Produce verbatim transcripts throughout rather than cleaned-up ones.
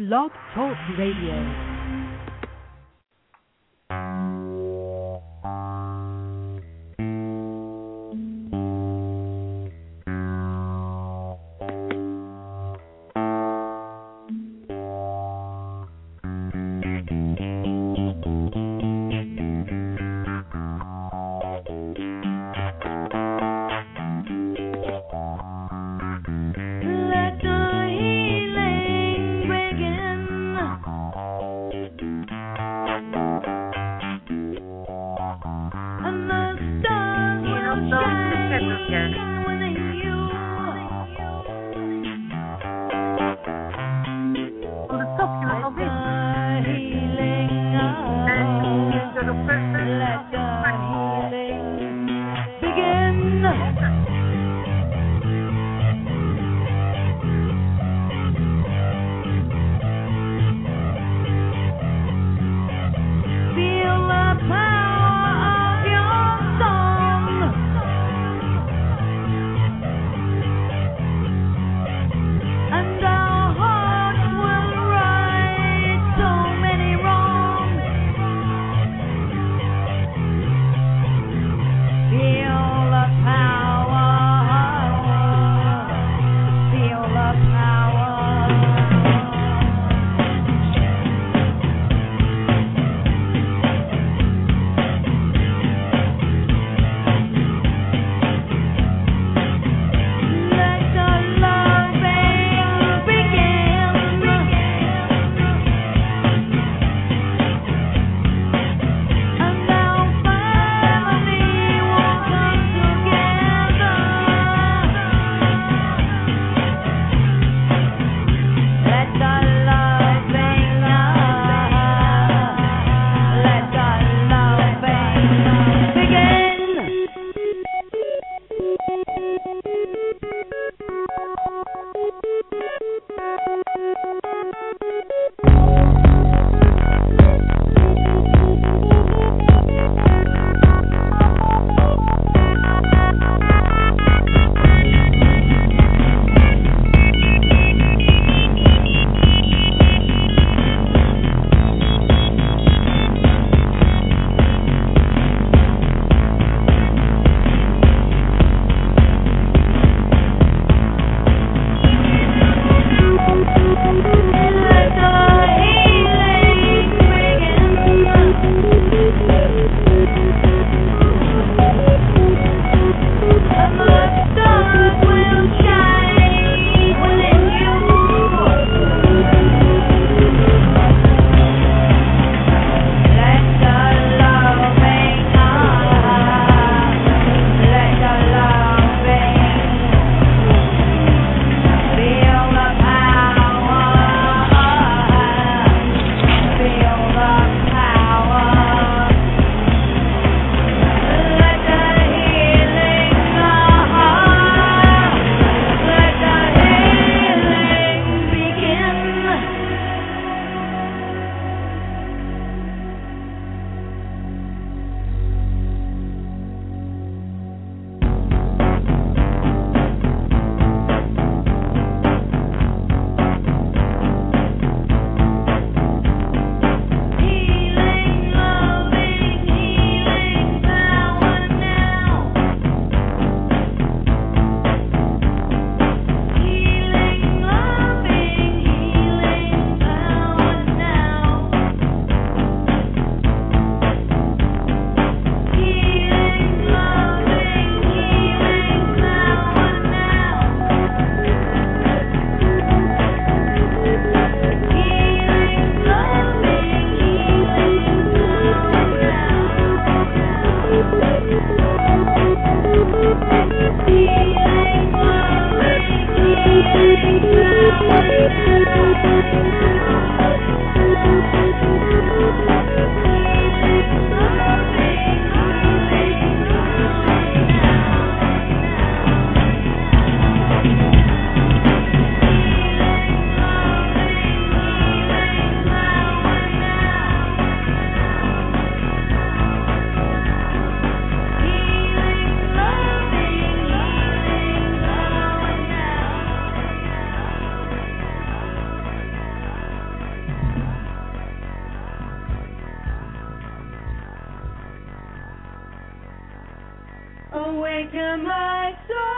Blog Talk Radio. Awaken my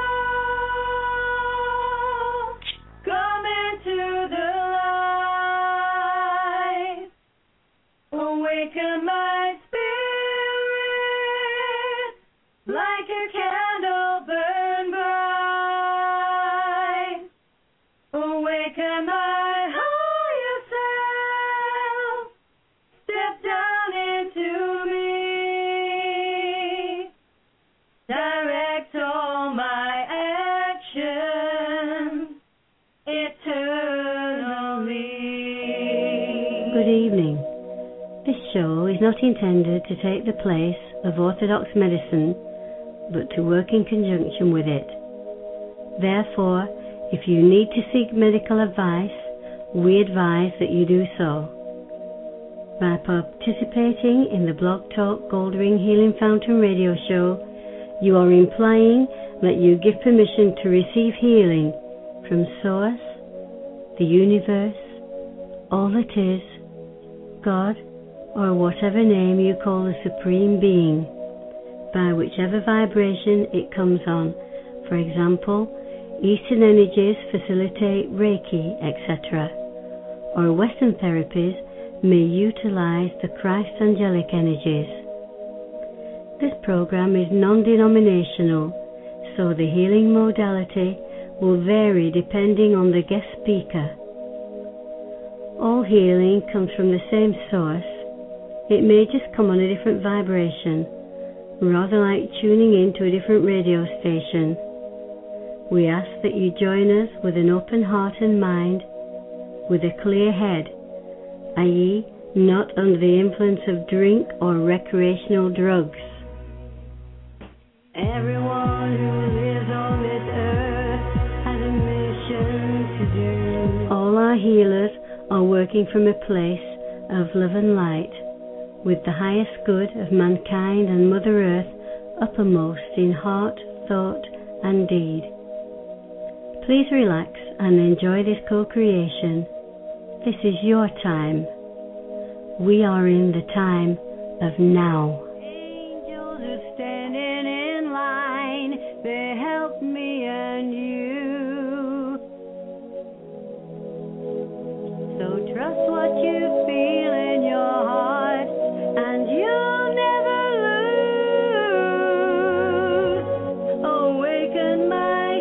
soul, come into the light. Awaken my spirit, like a candle burn bright. Awaken my higher self, step down into me. Direct all my actions eternally. Good evening. This show is not intended to take the place of orthodox medicine, but to work in conjunction with it. Therefore, if you need to seek medical advice, we advise that you do so. By participating in the Blog Talk Goldring Healing Fountain radio show, you are implying that you give permission to receive healing from Source, the universe, all that is, God, or whatever name you call the Supreme Being, by whichever vibration it comes on. For example, Eastern energies facilitate Reiki, et cetera, or Western therapies may utilize the Christ angelic energies. This program is non-denominational, so the healing modality will vary depending on the guest speaker. All healing comes from the same source. It may just come on a different vibration, rather like tuning in to a different radio station. We ask that you join us with an open heart and mind, with a clear head, that is, not under the influence of drink or recreational drugs. Everyone who lives on this earth has a mission to do. All our healers are working from a place of love and light, with the highest good of mankind and Mother Earth uppermost in heart, thought, and deed. Please relax and enjoy this co-creation. This is your time. We are in the time of now. Angels are standing in line. They help me and you. So trust what you feel in your heart, and you'll never lose. Awaken my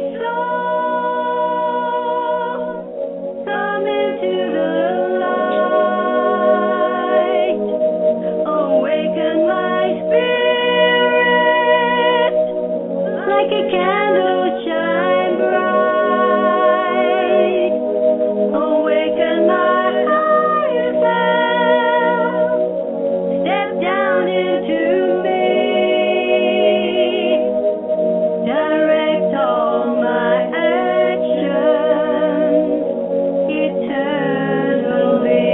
soul, come into the light. Awaken my spirit, like a candle shine bright. Awaken my higher self, step down into me. Direct all my actions eternally.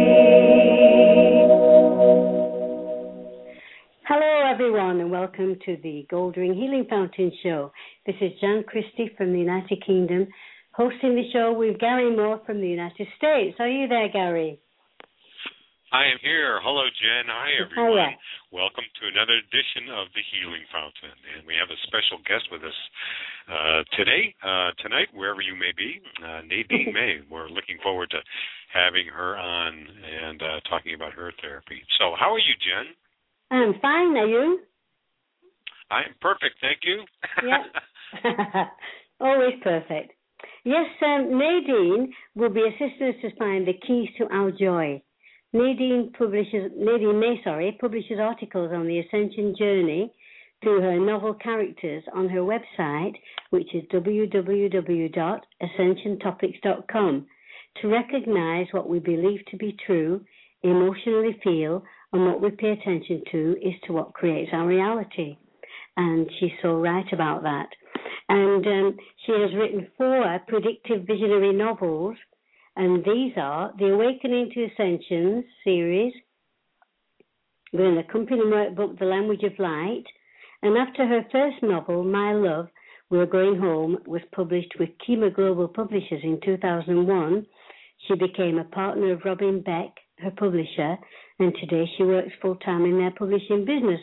Hello everyone and welcome to the Goldring Healing Fountain show. This is Jan Christie from the United Kingdom, hosting the show with Gary Moore from the United States. Are you there, Gary? I am here. Hello, Jen. Hi, everyone. Hiya. Welcome to another edition of the Healing Fountain, and we have a special guest with us uh, today, uh, tonight, wherever you may be, uh, Nadine May. We're looking forward to having her on and uh, talking about her therapy. So, how are you, Jen? I'm fine, are you? I'm perfect, thank you. Yep. Always perfect. Yes, um, Nadine will be assisting us to find the keys to our joy. Nadine publishes, Nadine May, sorry, publishes articles on the ascension journey through her novel characters on her website, which is w w w dot ascension topics dot com, to recognize what we believe to be true, emotionally feel, and what we pay attention to is to what creates our reality. And she's so right about that. And um, she has written four predictive visionary novels, and these are the Awakening to Ascension series, the accompanying workbook, The Language of Light, and after her first novel, My Love, We're Going Home, was published with Kima Global Publishers in two thousand one, she became a partner of Robin Beck, her publisher, and today she works full-time in their publishing business,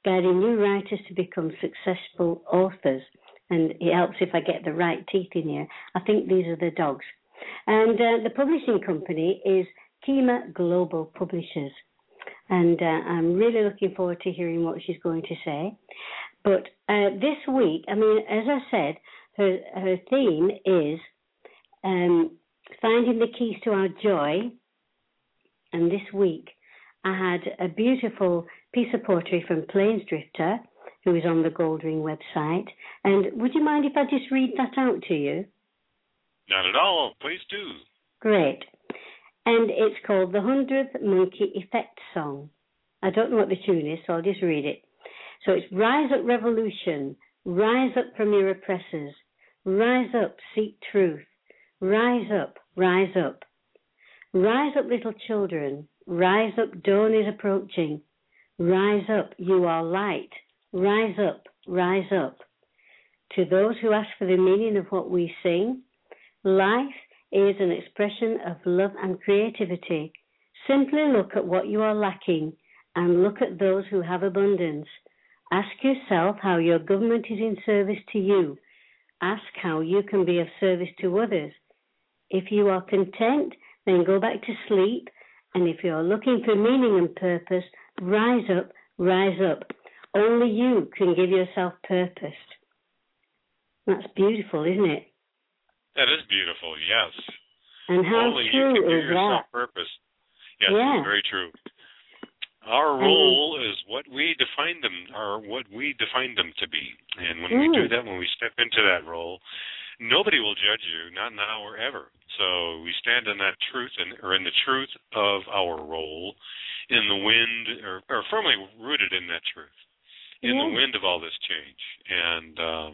guiding new writers to become successful authors. And it helps if I get the right teeth in here. I think these are the dogs. And uh, the publishing company is Kima Global Publishers. And uh, I'm really looking forward to hearing what she's going to say. But uh, this week, I mean, as I said, her, her theme is um, finding the keys to our joy. And this week, I had a beautiful piece of poetry from Plains Drifter, who is on the Goldring website. And would you mind if I just read that out to you? Not at all. Please do. Great. And it's called The Hundredth Monkey Effect Song. I don't know what the tune is, so I'll just read it. So it's rise up revolution, rise up from your oppressors, rise up, seek truth, rise up, rise up. Rise up, little children, rise up, dawn is approaching. Rise up, you are light, rise up, rise up. To those who ask for the meaning of what we sing, life is an expression of love and creativity. Simply look at what you are lacking and look at those who have abundance. Ask yourself how your government is in service to you. Ask how you can be of service to others. If you are content, then go back to sleep. And if you're looking for meaning and purpose, rise up, rise up. Only you can give yourself purpose. That's beautiful, isn't it? That is beautiful, yes. And how Only true you can give is yourself that? purpose. Yes, Yeah. very true. Our role is what we define them, or what we define them to be. And when mm. we do that, when we step into that role, nobody will judge you, not now or ever. So we stand in that truth, and, or in the truth of our role, in the wind, or, or firmly rooted in that truth, in yeah. the wind of all this change. And um,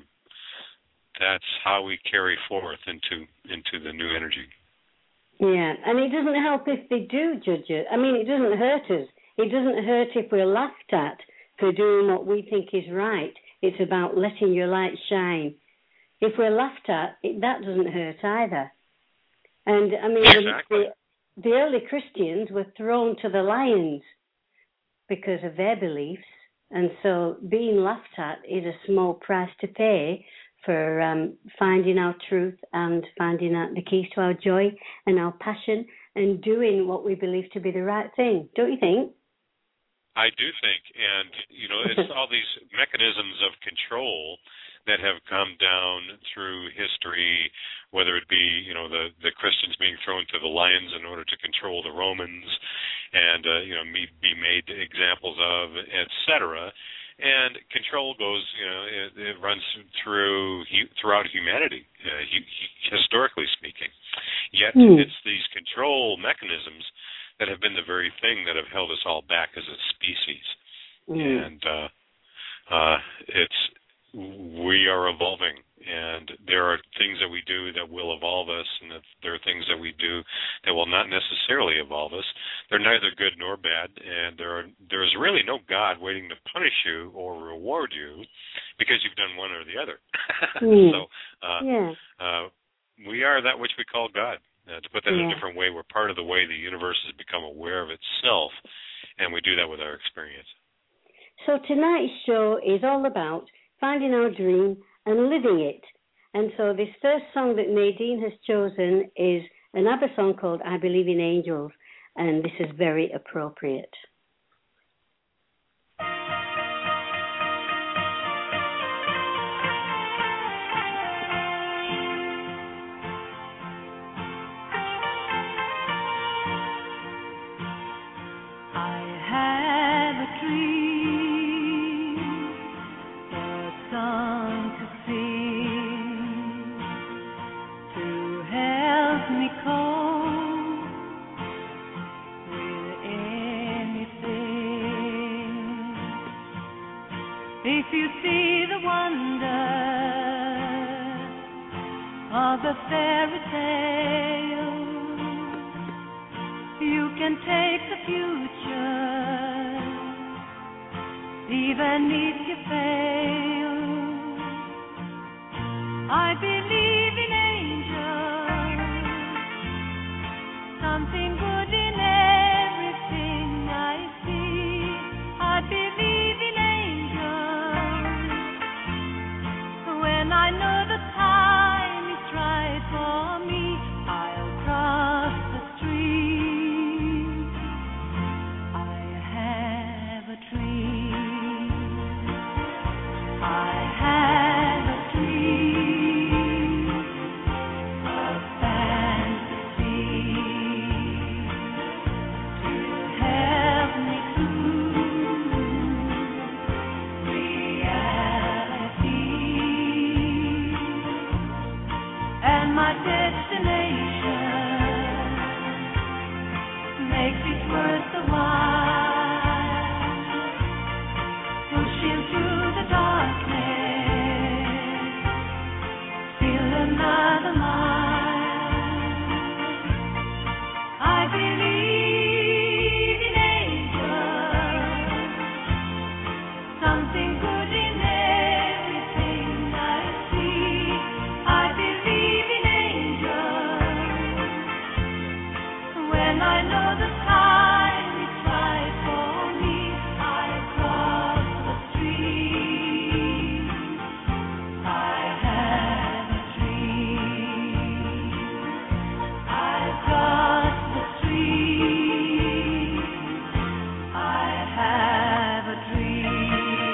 that's how we carry forth into into the new energy. Yeah, and it doesn't help if they do judge it. I mean, it doesn't hurt us. It doesn't hurt if we're laughed at for doing what we think is right. It's about letting your light shine. If we're laughed at, it, that doesn't hurt either. And, I mean, exactly. the, the early Christians were thrown to the lions because of their beliefs. And so being laughed at is a small price to pay for um, finding our truth and finding out the keys to our joy and our passion and doing what we believe to be the right thing. Don't you think? I do think, and, you know, it's all these mechanisms of control that have come down through history, whether it be, you know, the, the Christians being thrown to the lions in order to control the Romans and, uh, you know, be made examples of, et cetera. And control goes, you know, it, it runs through throughout humanity, uh, historically speaking. Yet mm. it's these control mechanisms that have been the very thing that have held us all back as a species. Mm. And uh, uh, it's we are evolving, and there are things that we do that will evolve us, and that there are things that we do that will not necessarily evolve us. They're neither good nor bad, and there are there is really no God waiting to punish you or reward you because you've done one or the other. Mm. so uh, yeah. uh, we are that which we call God. Uh, to put that yeah. in a different way, we're part of the way the universe has become aware of itself, and we do that with our experience. So tonight's show is all about finding our dream and living it. And so this first song that Nadine has chosen is an ABBA song called I Believe in Angels, and this is very appropriate. If you see the wonder of the fairy tale, you can take the future, even if you fail. I believe in angels, something good in everything I see. I believe in angels. makes it worth the while, pushing through the darkness, still another mile. I believe in angels, something good in everything I see. I believe in angels. When I know the time is right for me, I cross the street. I have a dream. I cross the street. I have a dream.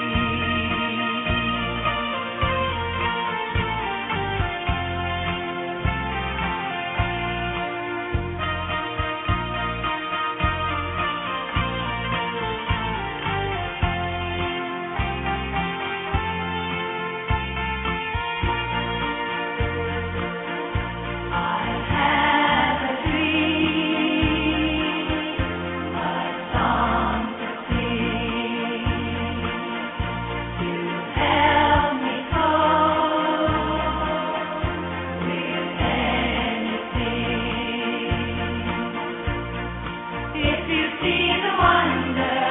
I have a dream, a song to sing. You help me cope with anything. If you see the wonder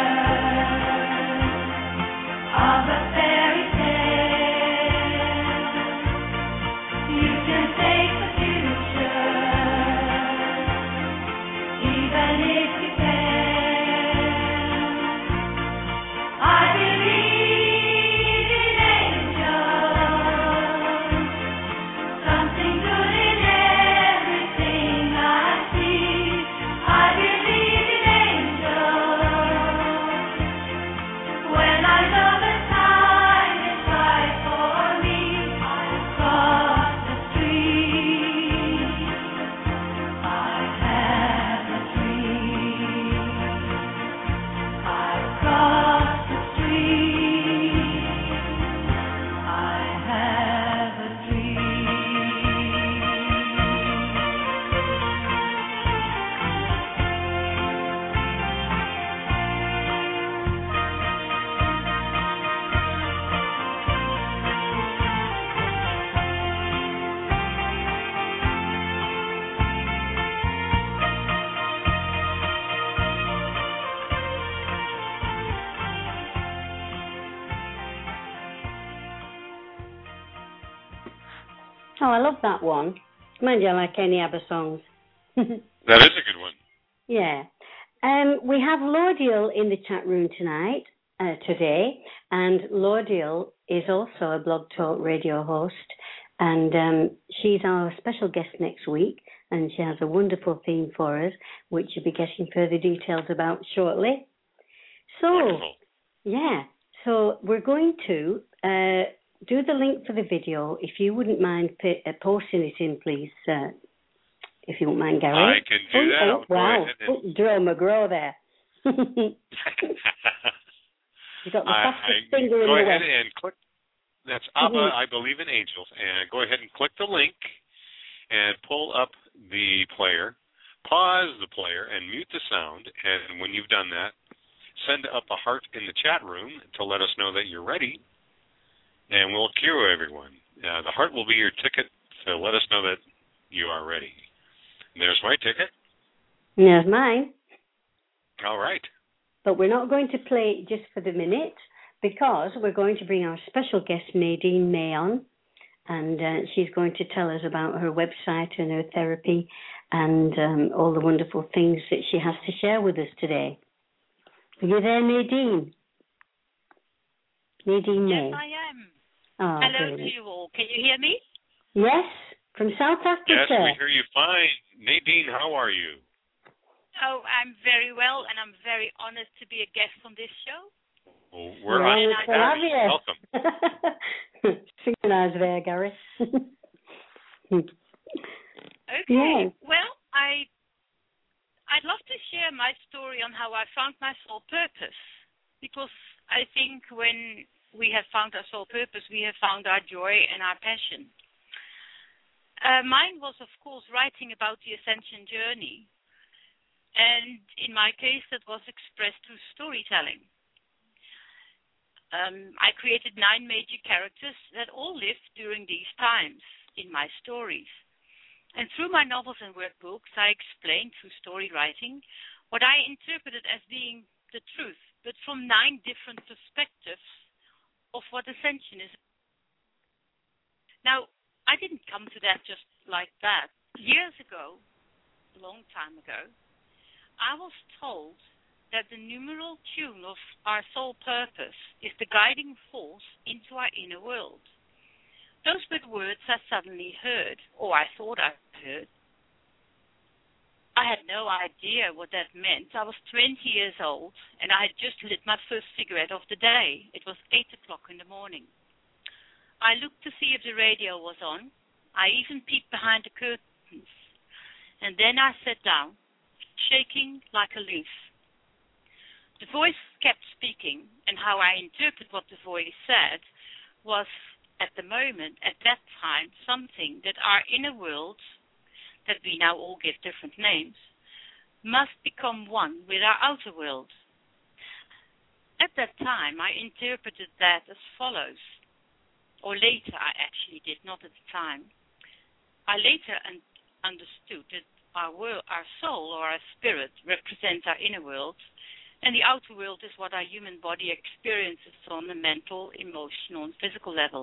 of a fairy tale, you can take the future, even if you fail. I believe in angels, something good in everything I see. I believe in angels. When I know the time is right for me, I cross the street. I have a dream. I cross the street. I have a dream. Oh, I love that one. Mind you, I like any ABBA songs. That is a good one. Yeah. Um, we have Lordiel in the chat room tonight, uh, today, and Lordiel is also a Blog Talk Radio host, and um, she's our special guest next week, and she has a wonderful theme for us, which you'll be getting further details about shortly. So, Wonderful. yeah, so we're going to uh, do the link for the video. If you wouldn't mind p- uh, posting it in, please, uh, if you won't mind, Gary. I can do Oh, that. oh, I'll go wow, ahead and- oh, Joe McGraw there. You got the I- fastest I- finger in Go the ahead West. and click. That's ABBA, Mhm. I Believe in Angels. And go ahead and click the link and pull up the player. Pause the player and mute the sound. And when you've done that, send up a heart in the chat room to let us know that you're ready. And we'll cue everyone. Uh, the heart will be your ticket to let us know that you are ready. And there's my ticket. There's mine. All right. But we're not going to play it just for the minute, because we're going to bring our special guest Nadine May on, and uh, she's going to tell us about her website and her therapy and um, all the wonderful things that she has to share with us today. Are you there, Nadine? Nadine May. Yes, I am. Oh, Hello brilliant. to you all. Can you hear me? Yes, from South Africa. Yes, we hear you fine. Nadine, how are you? Oh, I'm very well, and I'm very honored to be a guest on this show. Well, we're Well, on it's to have you. Welcome. Synchronise there, Gary. Okay. Yeah. Well, I, I'd love to share my story on how I found my soul purpose, because I think when we have found our soul purpose, we have found our joy and our passion. Uh, mine was, of course, writing about the ascension journey. And in my case, that was expressed through storytelling. Um, I created nine major characters that all lived during these times in my stories. And through my novels and workbooks, I explained through story writing what I interpreted as being the truth, but from nine different perspectives of what ascension is. Now, I didn't come to that just like that. Years ago, a long time ago, I was told that the numeral tune of our soul purpose is the guiding force into our inner world. Those were the words I suddenly heard, or I thought I heard. I had no idea what that meant. I was twenty years old, and I had just lit my first cigarette of the day. It was eight o'clock in the morning. I looked to see if the radio was on. I even peeped behind the curtains. And then I sat down, shaking like a leaf. The voice kept speaking, and how I interpret what the voice said was, at the moment, at that time, something that our inner world, that we now all give different names, must become one with our outer world. At that time, I interpreted that as follows, or later I actually did, not at the time. I later un- understood that our world, our soul or our spirit represents our inner world, and the outer world is what our human body experiences on the mental, emotional, and physical level.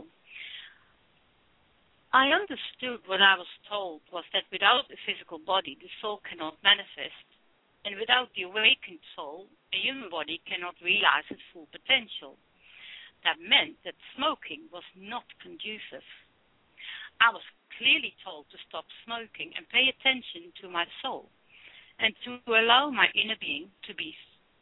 I understood what I was told was that without a physical body, the soul cannot manifest. And without the awakened soul, a human body cannot realize its full potential. That meant that smoking was not conducive. I was clearly told to stop smoking and pay attention to my soul, and to allow my inner being to be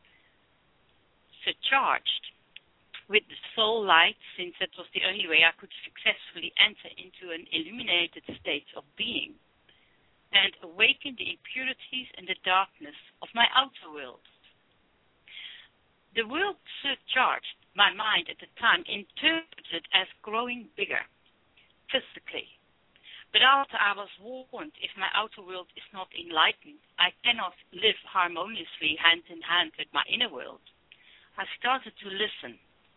surcharged with the soul light, since that was the only way I could successfully enter into an illuminated state of being and awaken the impurities and the darkness of my outer world. The world surcharged my mind at the time interpreted as growing bigger, physically. But after I was warned, if my outer world is not enlightened, I cannot live harmoniously hand in hand with my inner world, I started to listen.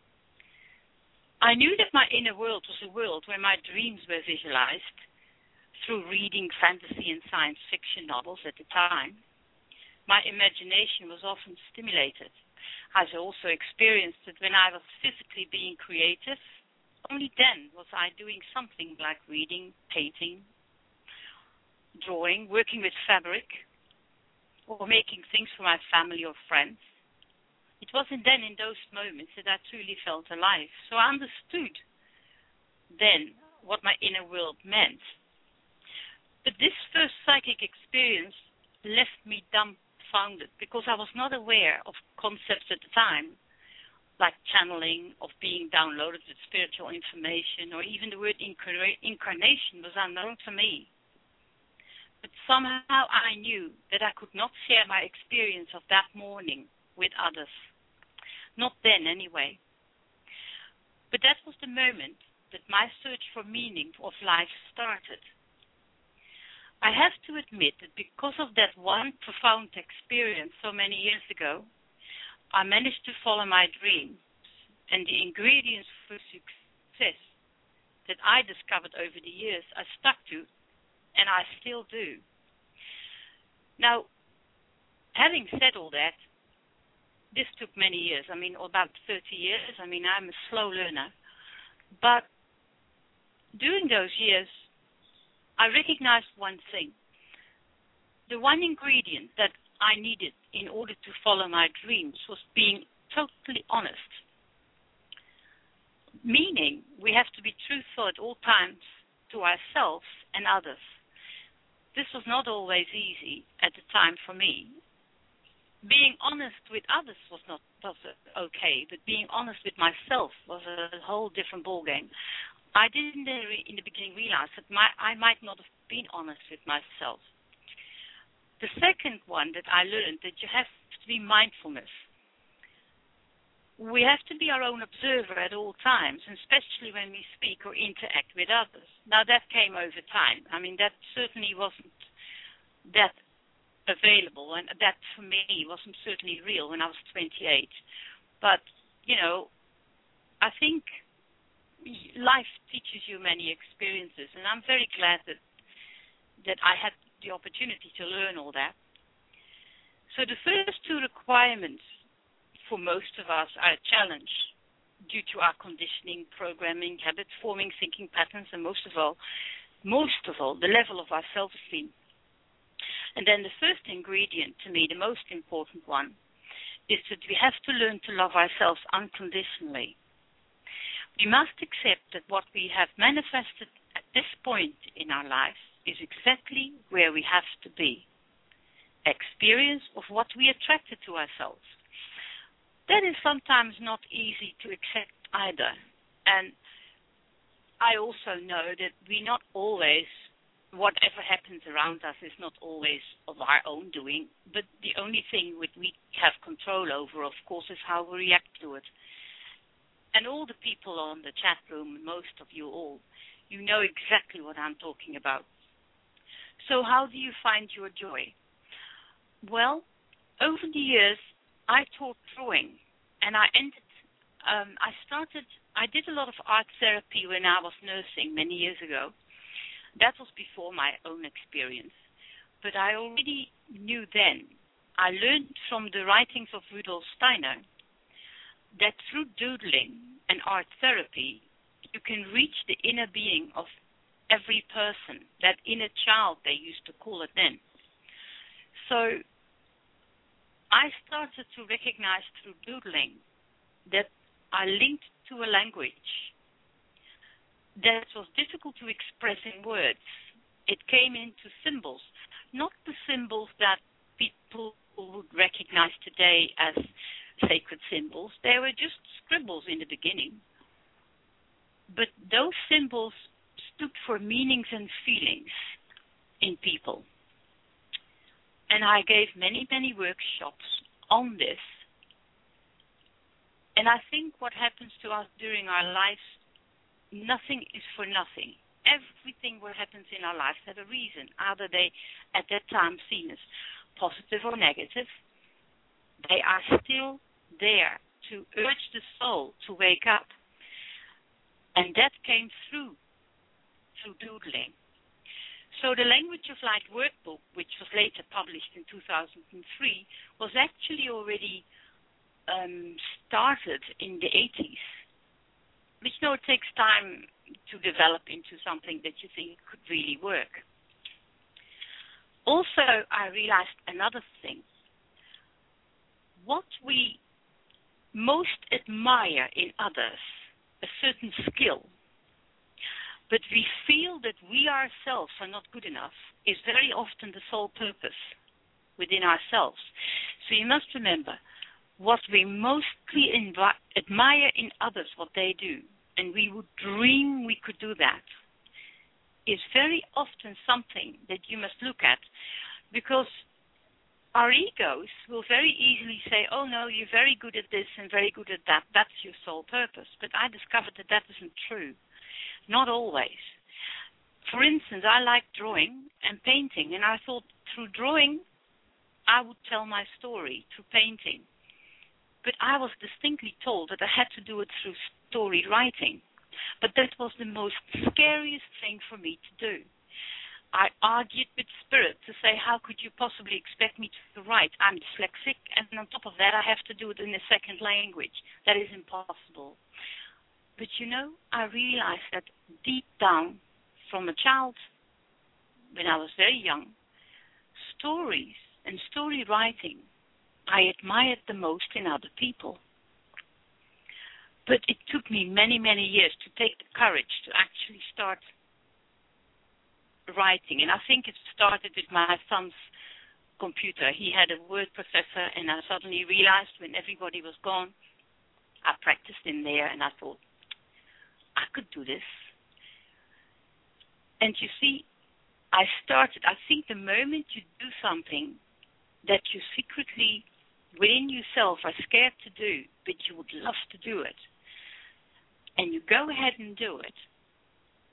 I knew that my inner world was a world where my dreams were visualized through reading fantasy and science fiction novels at the time. My imagination was often stimulated. I also experienced it when I was physically being creative. Only then was I doing something like reading, painting, drawing, working with fabric, or making things for my family or friends. It wasn't then in those moments that I truly felt alive. So I understood then what my inner world meant. But this first psychic experience left me dumbfounded because I was not aware of concepts at the time, like channeling, of being downloaded with spiritual information, or even the word incar- incarnation was unknown to me. But somehow I knew that I could not share my experience of that morning with others. Not then, anyway. But that was the moment that my search for meaning of life started. I have to admit that because of that one profound experience so many years ago, I managed to follow my dreams, and the ingredients for success that I discovered over the years I stuck to, and I still do. Now, having said all that, this took many years. I mean, about thirty years. I mean, I'm a slow learner. But during those years, I recognized one thing. The one ingredient that I needed in order to follow my dreams was being totally honest. Meaning, we have to be truthful at all times to ourselves and others. This was not always easy at the time for me. Being honest with others was not was okay, but being honest with myself was a whole different ballgame. I didn't in the beginning realize that my, I might not have been honest with myself. The second one that I learned, that you have to be mindfulness. We have to be our own observer at all times, and especially when we speak or interact with others. Now, that came over time. I mean, that certainly wasn't that available, and that for me wasn't certainly real when I was twenty-eight. But, you know, I think life teaches you many experiences, and I'm very glad that that I had the opportunity to learn all that. So the first two requirements for most of us are a challenge due to our conditioning, programming, habit forming, thinking patterns, and most of all, most of all, the level of our self-esteem. And then the first ingredient, to me, the most important one, is that we have to learn to love ourselves unconditionally. We must accept that what we have manifested at this point in our lives is exactly where we have to be. Experience of what we attracted to ourselves. That is sometimes not easy to accept either. And I also know that we not always, whatever happens around us is not always of our own doing, but the only thing which we have control over, of course, is how we react to it. And all the people on the chat room, most of you all, you know exactly what I'm talking about. So how do you find your joy? Well, over the years, I taught drawing, and I ended, um, I started, I did a lot of art therapy when I was nursing many years ago. That was before my own experience. But I already knew then, I learned from the writings of Rudolf Steiner, that through doodling and art therapy, you can reach the inner being of every person, that inner child they used to call it then. So I started to recognize through doodling that I linked to a language that was difficult to express in words. It came into symbols, not the symbols that people would recognize today as sacred symbols. They were just scribbles in the beginning. But those symbols stood for meanings and feelings in people. And I gave many, many workshops on this. And I think what happens to us during our lives, nothing is for nothing. Everything what happens in our lives has a reason. Either they, at that time, seen as positive or negative, they are still there to urge the soul to wake up. And that came through through doodling. So the Language of Light workbook, which was later published in two thousand three, was actually already um, started in the eighties, which now it takes time to develop into something that you think could really work. Also, I realized another thing. What we most admire in others, a certain skill, but we feel that we ourselves are not good enough, is very often the sole purpose within ourselves. So you must remember, what we mostly invi- admire in others, what they do, and we would dream we could do that, is very often something that you must look at, because our egos will very easily say, oh no, you're very good at this and very good at that, that's your sole purpose. But I discovered that that isn't true. Not always. For instance, I like drawing and painting, and I thought through drawing, I would tell my story through painting. But I was distinctly told that I had to do it through story writing. But that was the most scariest thing for me to do. I argued with spirit to say, how could you possibly expect me to write? I'm dyslexic, and on top of that, I have to do it in a second language. That is impossible. But you know, I realized that deep down, from a child, when I was very young, stories and story writing, I admired the most in other people. But it took me many, many years to take the courage to actually start writing. And I think it started with my son's computer. He had a word processor, and I suddenly realized when everybody was gone, I practiced in there, and I thought, I could do this. And you see, I started, I think the moment you do something that you secretly, within yourself, are scared to do, but you would love to do it, and you go ahead and do it,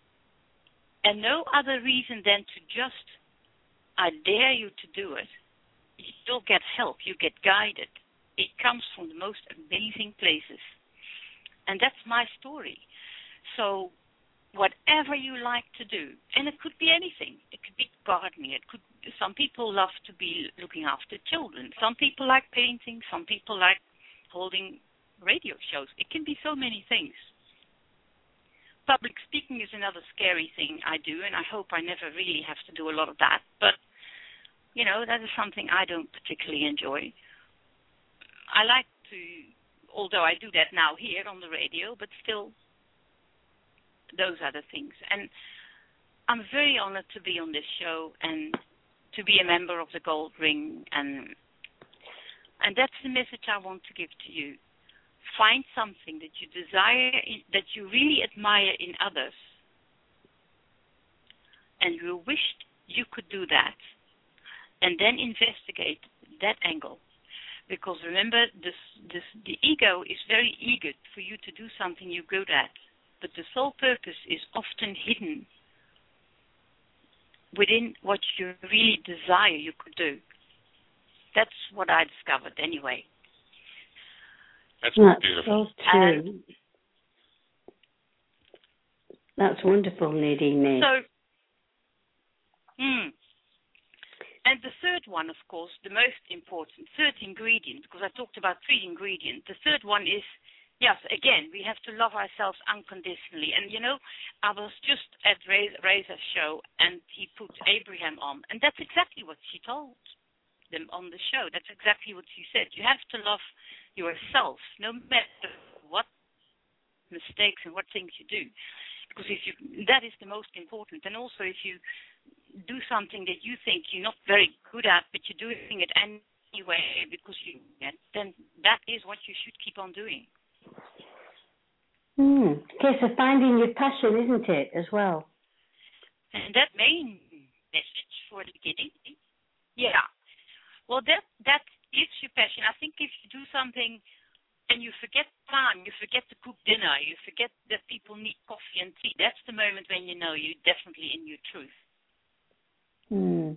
and no other reason than to just, I dare you to do it, you'll get help, you get guided. It comes from the most amazing places. And that's my story. So whatever you like to do, and it could be anything. It could be gardening. It could. Some people love to be looking after children. Some people like painting. Some people like holding radio shows. It can be so many things. Public speaking is another scary thing I do, and I hope I never really have to do a lot of that. But, you know, that is something I don't particularly enjoy. I like to, although I do that now here on the radio, but still, those are the things. And I'm very honored to be on this show and to be a member of the Gold Ring. And and that's the message I want to give to you. Find something that you desire, that you really admire in others, and you wished you could do that, and then investigate that angle. Because remember, this, this, the ego is very eager for you to do something you're good at, but the sole purpose is often hidden within what you really desire you could do. That's what I discovered anyway. That's, That's beautiful. so true. That's wonderful, Nadine May. So, hmm. And the third one, of course, the most important, third ingredient, because I talked about three ingredients. The third one is, yes, again, we have to love ourselves unconditionally. And, you know, I was just at Reza's show, and he put Abraham on. And that's exactly what she told them on the show. That's exactly what she said. You have to love yourself, no matter what mistakes and what things you do. Because if you, that is the most important. And also if you do something that you think you're not very good at, but you're doing it anyway because you get, then that is what you should keep on doing. Hmm. Okay, so finding your passion, isn't it, as well? And that main message for the beginning, yeah. Well, that that is your passion. I think if you do something and you forget time, you forget to cook dinner, you forget that people need coffee and tea, that's the moment when you know you're definitely in your truth. Hmm.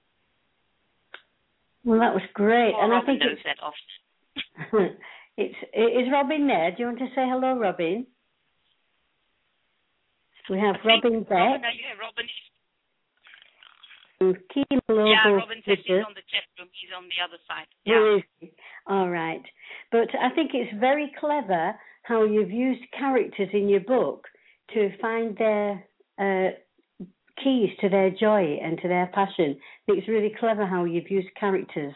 Well, that was great, Well, and Robin I think knows it's, that often. it's is Robin there? Do you want to say hello, Robin? We have Robin there. Robin, are you here? Robin is. Key Global Yeah, Robin says he's Twitter. on the chat room. He's on the other side. Where Yeah. is he? All right. But I think it's very clever how you've used characters in your book to find their uh, keys to their joy and to their passion. I think it's really clever how you've used characters.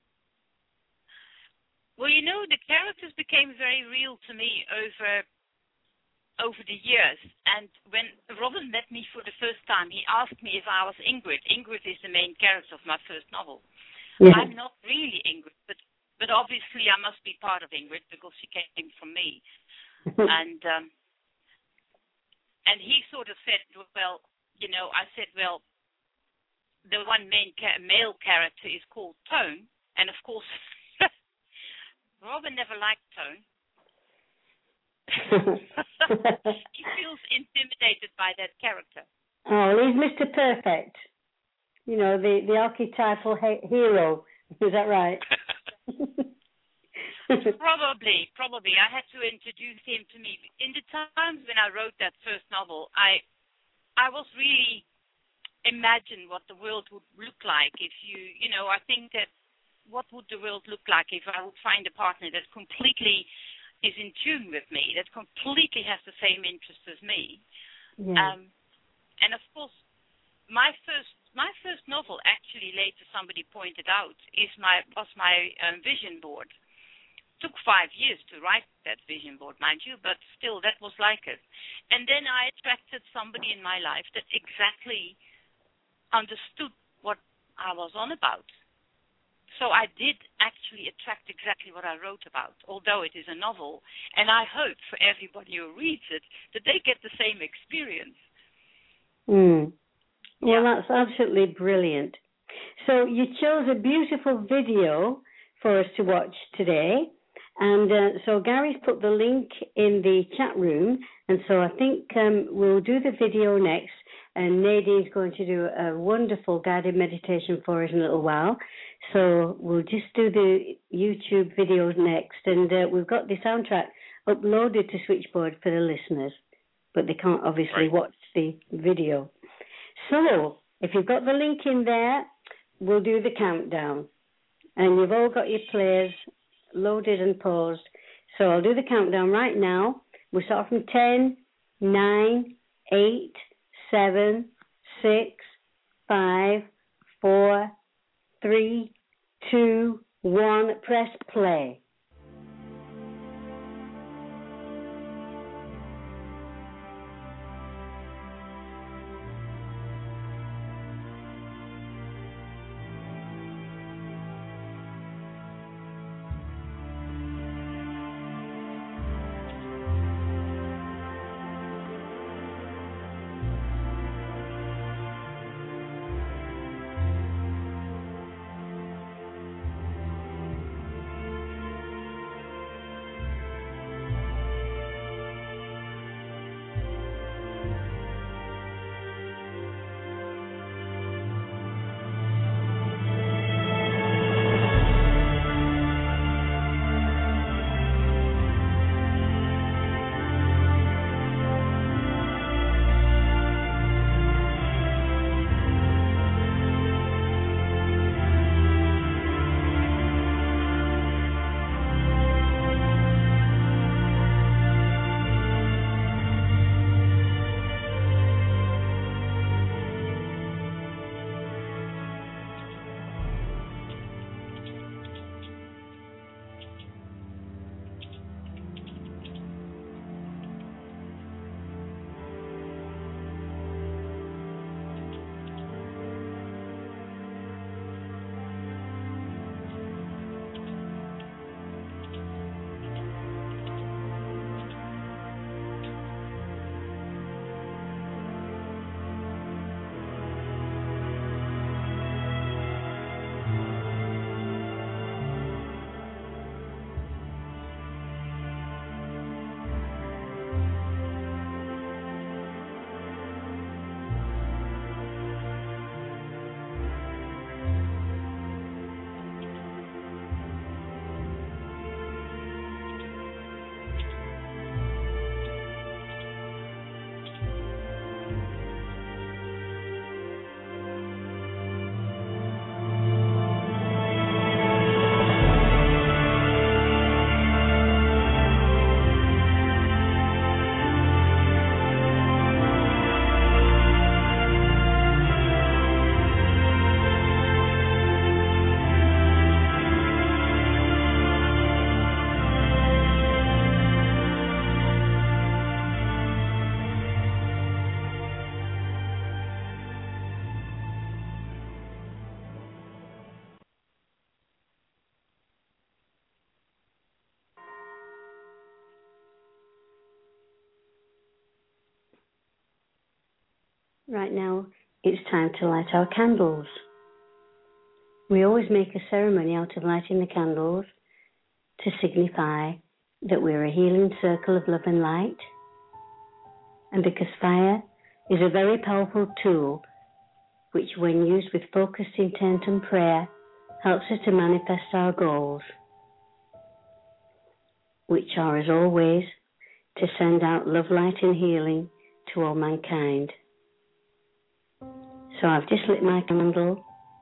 Well, you know, the characters became very real to me over over the years. And when Robin met me for the first time, he asked me if I was Ingrid. Ingrid is the main character of my first novel. Yeah. I'm not really Ingrid, but but obviously I must be part of Ingrid because she came from me. and um, and he sort of said, well, you know, I said, well, the one main ca- male character is called Tone, and of course, Robin never liked Tone. He feels intimidated by that character. Oh, he's Mister Perfect. You know, the, the archetypal he- hero. Is that right? Probably, probably. I had to introduce him to me. In the times when I wrote that first novel, I I was really imagine what the world would look like if you, you know, I think that what would the world look like if I would find a partner that completely is in tune with me, that completely has the same interests as me. Yeah. Um, and of course, my first my first novel, actually later somebody pointed out, is my was my um, vision board. Took five years to write that vision board, mind you, but still that was like it. And then I attracted somebody in my life that exactly understood what I was on about. So I did actually attract exactly what I wrote about, although it is a novel. And I hope for everybody who reads it that they get the same experience. Mm. Well, Yeah. that's absolutely brilliant. So you chose a beautiful video for us to watch today. And uh, so Gary's put the link in the chat room. And so I think um, we'll do the video next. And Nadine's going to do a wonderful guided meditation for us in a little while. So we'll just do the YouTube videos next, and uh, we've got the soundtrack uploaded to Switchboard for the listeners, but they can't obviously right. watch the video. So if you've got the link in there, we'll do the countdown. And you've all got your players loaded and paused. So I'll do the countdown right now. We'll start from ten, nine, eight, seven, six, five, four, three, two, one. Press play. Right now, it's time to light our candles. We always make a ceremony out of lighting the candles to signify that we're a healing circle of love and light. And because fire is a very powerful tool, which when used with focused intent and prayer, helps us to manifest our goals, which are, as always, to send out love, light and healing to all mankind. So I've just lit my candle.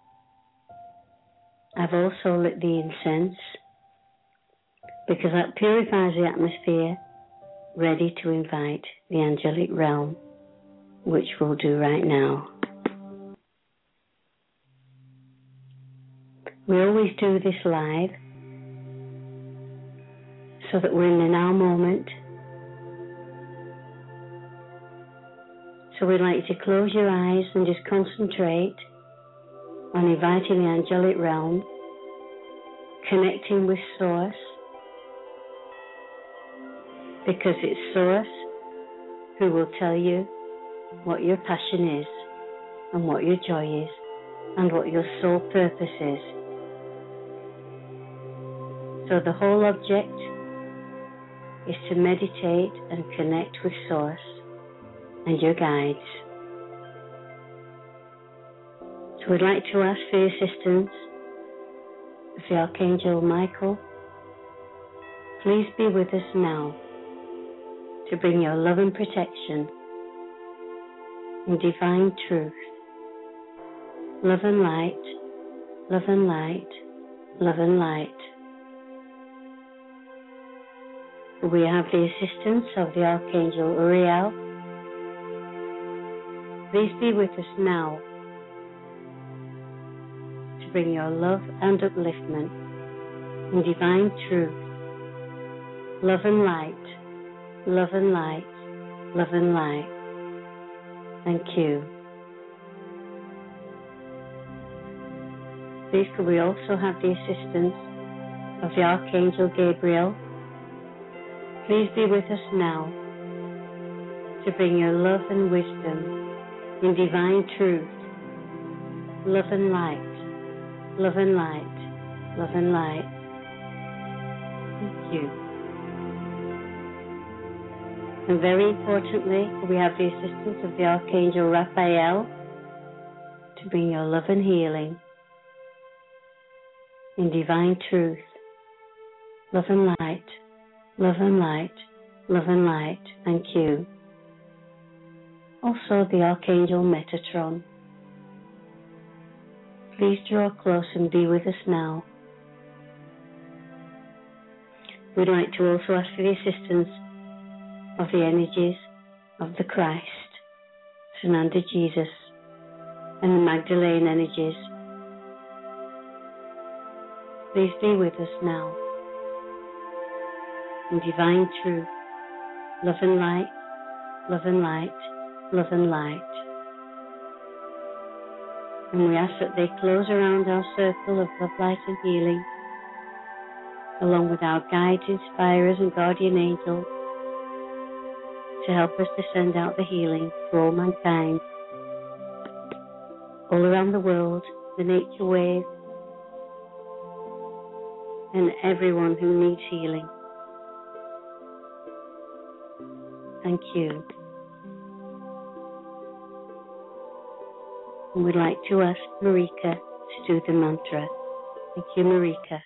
I've also lit the incense, because that purifies the atmosphere, ready to invite the angelic realm, which we'll do right now. We always do this live, so that we're in the now moment. So we'd like you to close your eyes and just concentrate on inviting the angelic realm, connecting with Source, because it's Source who will tell you what your passion is and what your joy is and what your soul purpose is. So the whole object is to meditate and connect with Source and your guides. So we'd like to ask for your assistance of the Archangel Michael, please be with us now to bring your love and protection and divine truth, love and light, love and light, love and light. We have the assistance of the Archangel Uriel. Please be with us now to bring your love and upliftment and divine truth, love and light, love and light, love and light. Thank you. Please could we also have the assistance of the Archangel Gabriel. Please be with us now to bring your love and wisdom in divine truth, love and light, love and light, love and light. Thank you. And very importantly, we have the assistance of the Archangel Raphael to bring your love and healing in divine truth, love and light, love and light, love and light. Thank you. Also the Archangel Metatron. Please draw close and be with us now. We'd like to also ask for the assistance of the energies of the Christ, Sananda Jesus, and the Magdalene energies. Please be with us now in divine truth, love and light, love and light, love and light. And we ask that they close around our circle of love, light and healing, along with our guides, inspirers and guardian angels, to help us to send out the healing for all mankind, all around the world, the nature wave, and everyone who needs healing. Thank you. And we'd like to ask Marika to do the mantra. Thank you, Marika.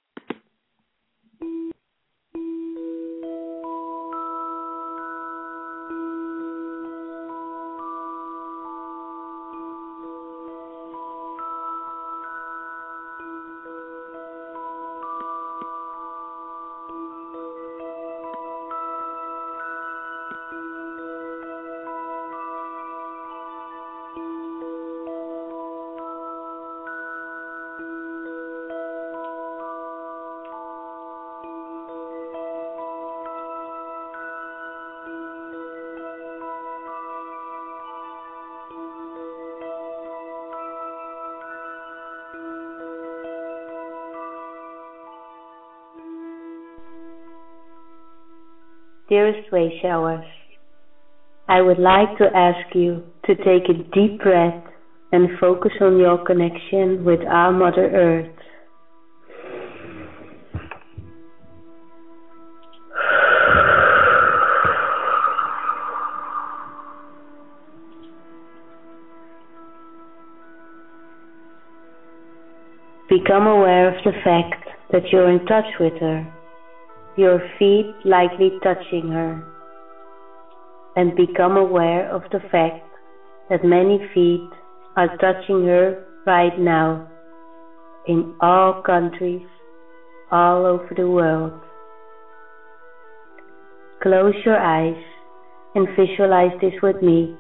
Dearest Way Showers, I would like to ask you to take a deep breath and focus on your connection with our Mother Earth. Become aware of the fact that you're in touch with her, your feet lightly touching her, and become aware of the fact that many feet are touching her right now in all countries, all over the world. Close your eyes and visualize this with me.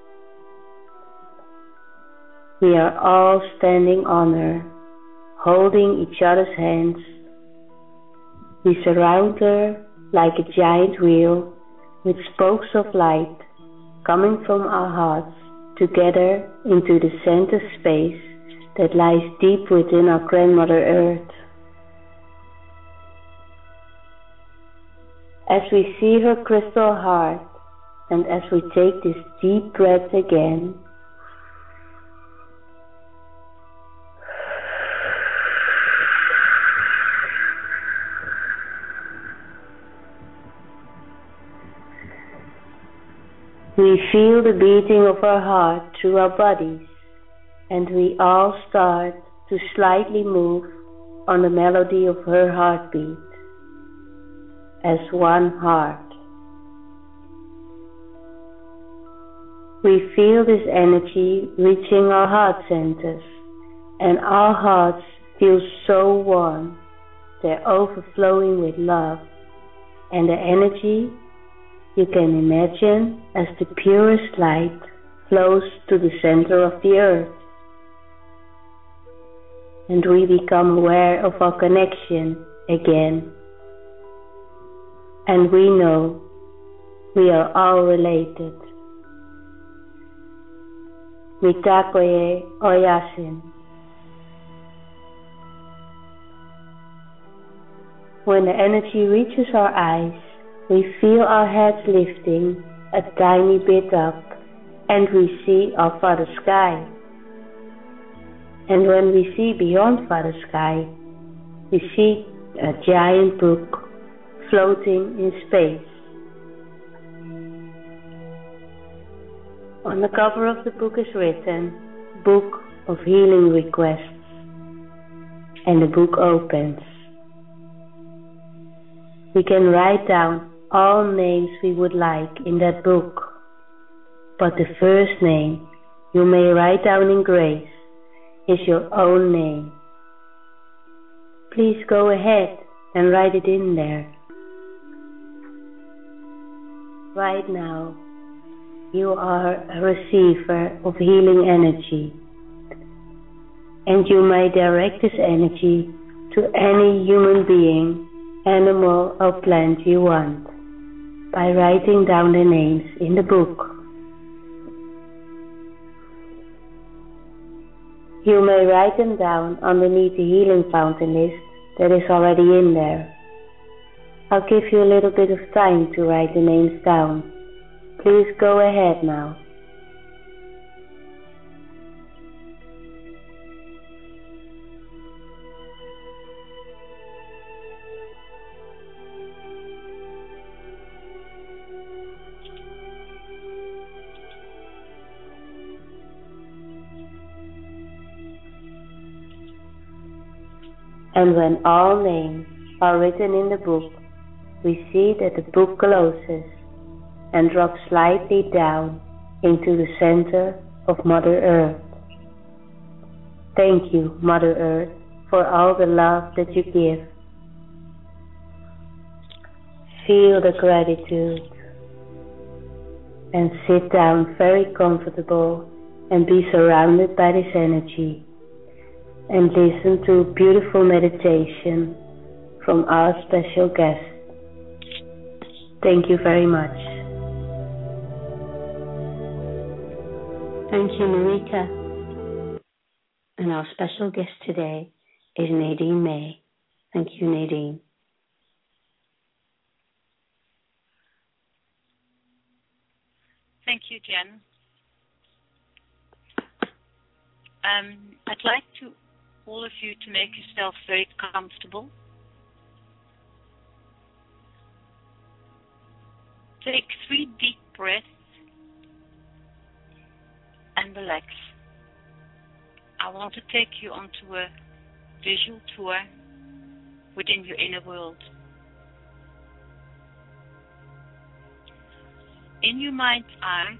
We are all standing on her, holding each other's hands. We surround her like a giant wheel with spokes of light coming from our hearts together into the center space that lies deep within our Grandmother Earth. As we see her crystal heart and as we take this deep breath again, we feel the beating of our heart through our bodies, and we all start to slightly move on the melody of her heartbeat as one heart. We feel this energy reaching our heart centers, and our hearts feel so warm. They're overflowing with love, and the energy you can imagine as the purest light flows to the center of the earth. And we become aware of our connection again. And we know we are all related. Mitakoye Oyasin. When the energy reaches our eyes, we feel our heads lifting a tiny bit up, and we see our Father Sky. And when we see beyond Father Sky, we see a giant book floating in space. On the cover of the book is written, Book of Healing Requests, and the book opens. We can write down all names we would like in that book, but the first name you may write down in grace is your own name. Please go ahead and write it in there. Right now, you are a receiver of healing energy, and you may direct this energy to any human being, animal or plant you want by writing down the names in the book. You may write them down underneath the healing fountain list that is already in there. I'll give you a little bit of time to write the names down. Please go ahead now. And when all names are written in the book, we see that the book closes and drops slightly down into the center of Mother Earth. Thank you, Mother Earth, for all the love that you give. Feel the gratitude and sit down very comfortable and be surrounded by this energy, and listen to a beautiful meditation from our special guest. Thank you very much. Thank you, Marika. And our special guest today is Nadine May. Thank you, Nadine. Thank you, Jen. Um, I'd like to all of you to make yourself very comfortable. Take three deep breaths and relax. I want to take you onto a visual tour within your inner world. In your mind's eye,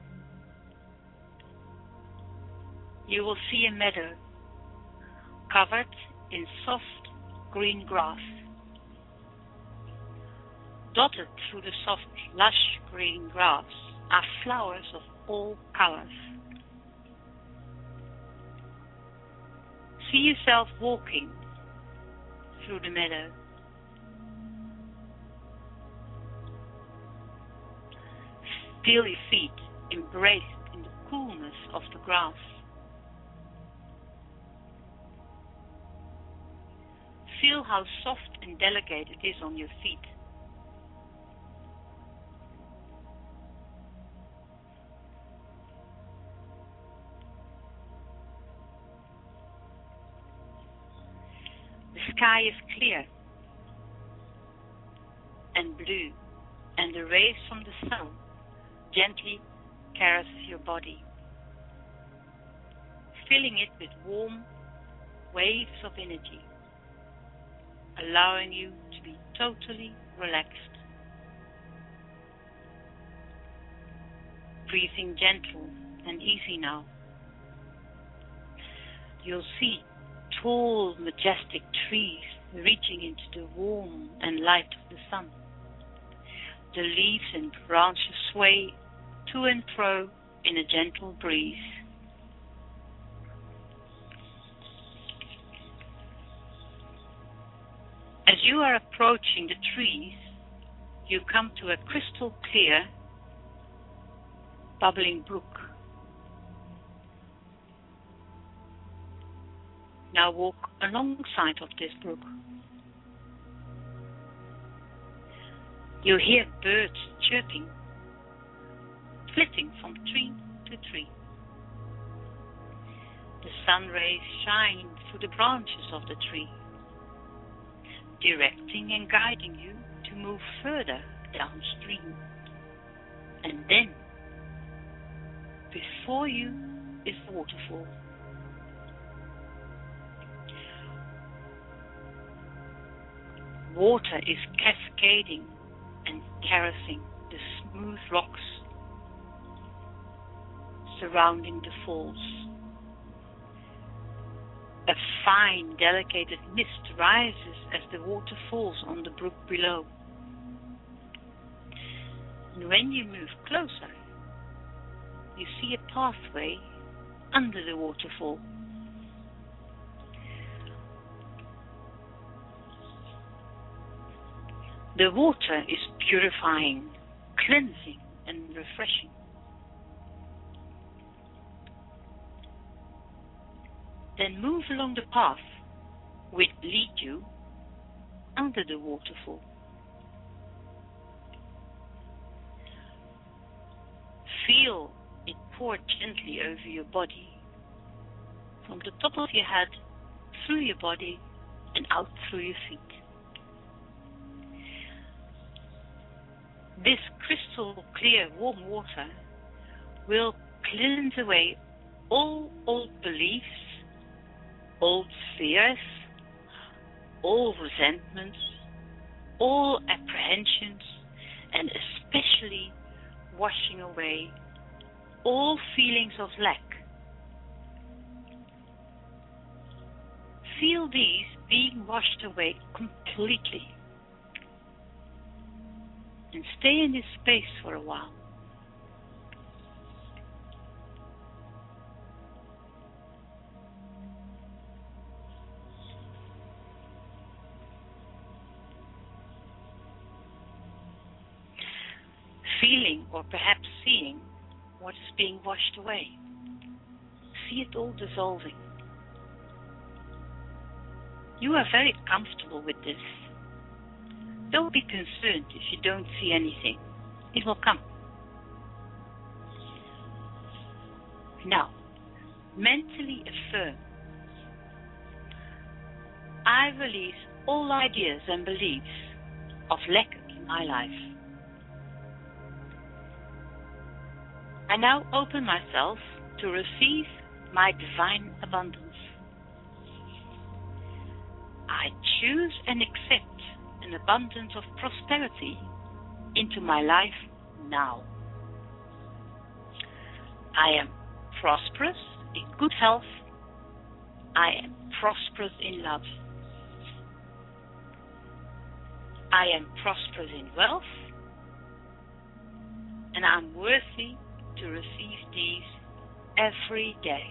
you will see a meadow covered in soft green grass. Dotted through the soft, lush green grass are flowers of all colors. See yourself walking through the meadow. Feel your feet embraced in the coolness of the grass. Feel how soft and delicate it is on your feet. The sky is clear and blue, and the rays from the sun gently caress your body, filling it with warm waves of energy. allowing you to be totally relaxed. Breathing gentle and easy now. You'll see tall, majestic trees reaching into the warm and light of the sun. The leaves and branches sway to and fro in a gentle breeze. As you are approaching the trees, you come to a crystal clear, bubbling brook. Now walk alongside of this brook. You hear birds chirping, flitting from tree to tree. The sun rays shine through the branches of the tree, directing and guiding you to move further downstream. And then, before you is the waterfall. Water is cascading and caressing the smooth rocks surrounding the falls. A fine, delicate mist rises as the water falls on the brook below. And when you move closer, you see a pathway under the waterfall. The water is purifying, cleansing, and refreshing. Then move along the path which leads you under the waterfall. Feel it pour gently over your body, from the top of your head, through your body, and out through your feet. This crystal clear warm water will cleanse away all old beliefs, old fears, all resentments, all apprehensions, and especially washing away all feelings of lack. Feel these being washed away completely. And stay in this space for a while. Feeling or perhaps seeing what is being washed away. See it all dissolving. You are very comfortable with this. Don't be concerned if you don't see anything. It will come. Now, mentally affirm. I release all ideas and beliefs of lack in my life. I now open myself to receive my divine abundance. I choose and accept an abundance of prosperity into my life now. I am prosperous in good health. I am prosperous in love. I am prosperous in wealth. And I'm worthy to receive these every day.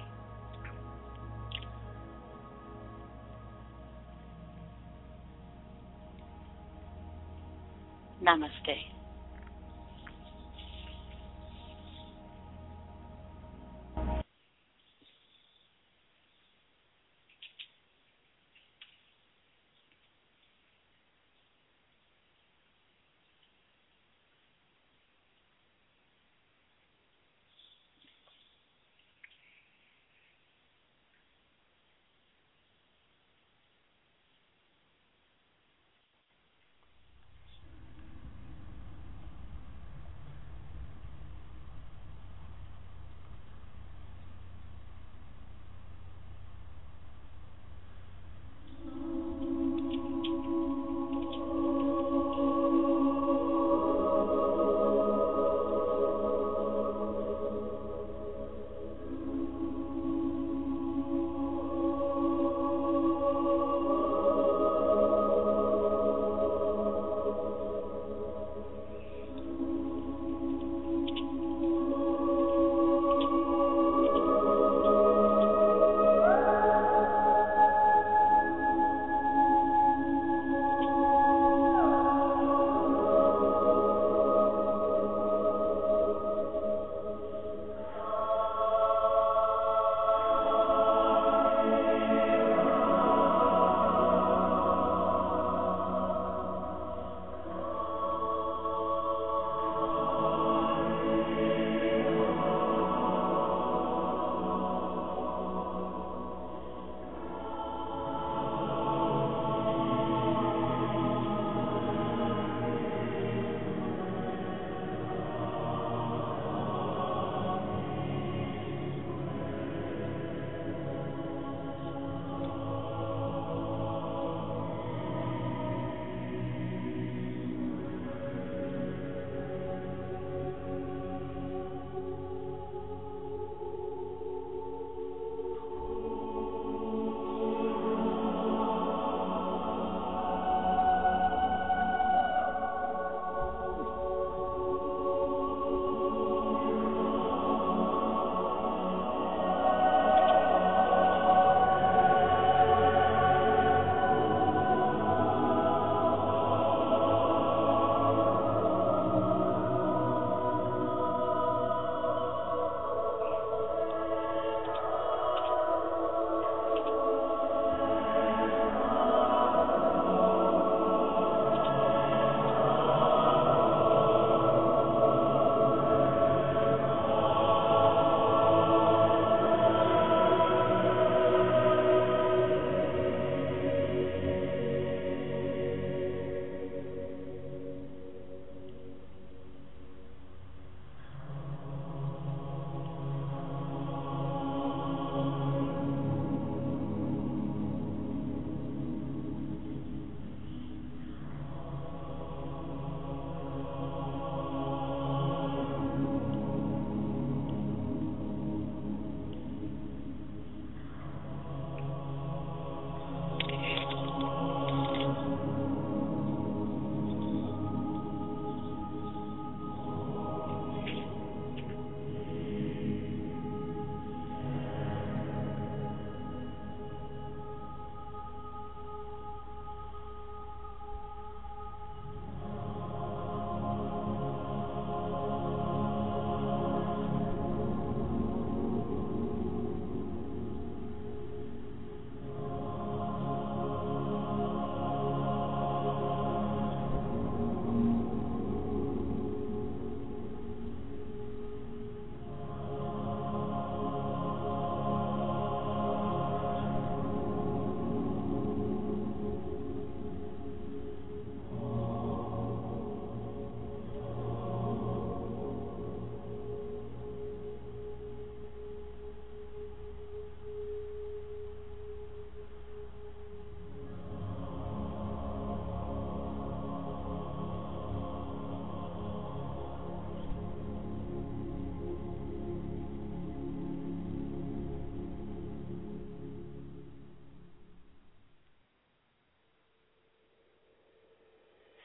Namaste.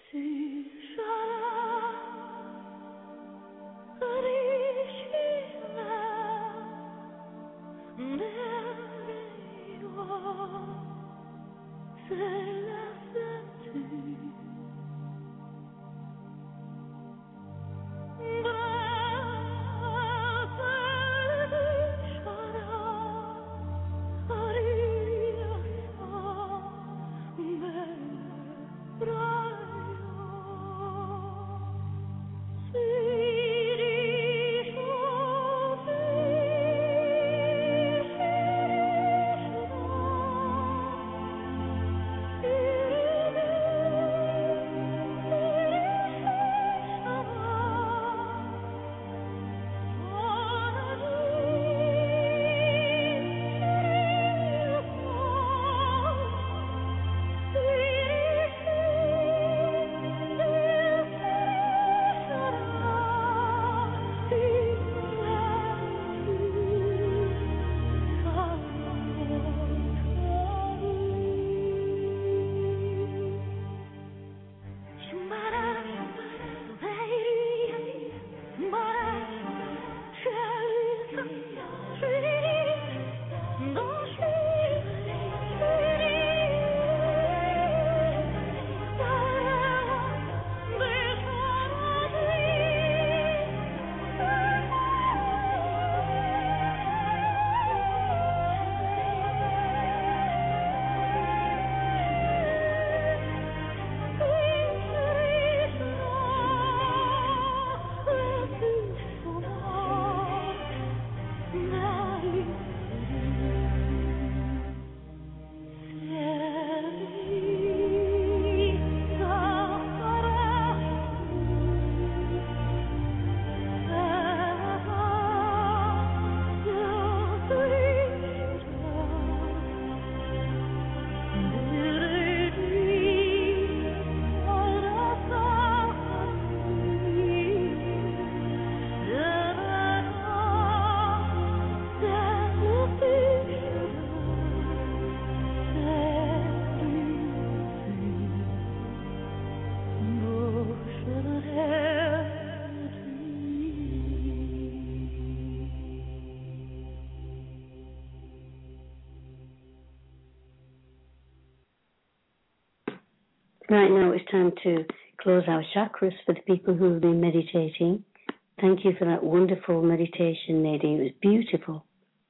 Right now it's time to close our chakras for the people who have been meditating. Thank you for that wonderful meditation, Nadine. It was beautiful.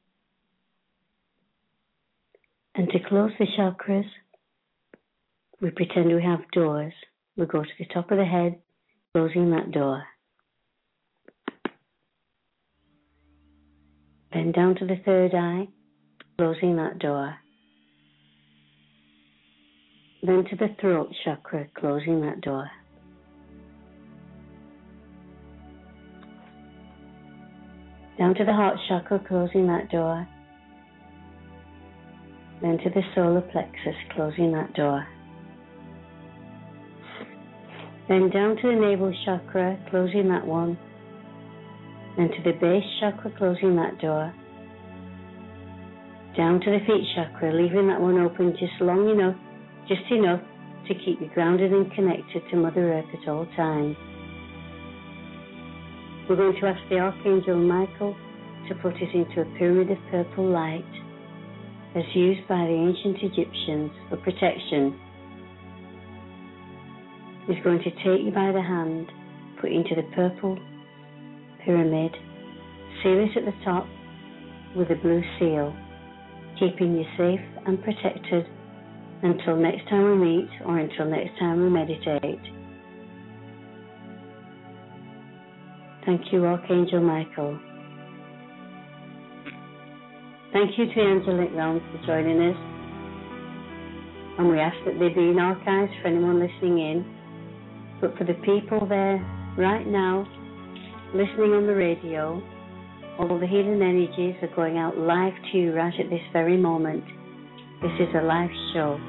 And to close the chakras, we pretend we have doors. We go to the top of the head, closing that door. Then down to the third eye, closing that door. Then to the throat chakra, closing that door. Down to the heart chakra, closing that door. Then to the solar plexus, closing that door. Then down to the navel chakra, closing that one. Then to the base chakra, closing that door. Down to the feet chakra, leaving that one open just long enough, just enough to keep you grounded and connected to Mother Earth at all times. We're going to ask the Archangel Michael to put us into a pyramid of purple light as used by the ancient Egyptians for protection. He's going to take you by the hand, put you into the purple pyramid, seal it at the top with a blue seal, keeping you safe and protected until next time we meet or until next time we meditate. Thank you, Archangel Michael. Thank you to the Angelic Realms for joining us. And we ask that they be in archives for anyone listening in. But for the people there right now, listening on the radio, all the healing energies are going out live to you right at this very moment. This is a live show.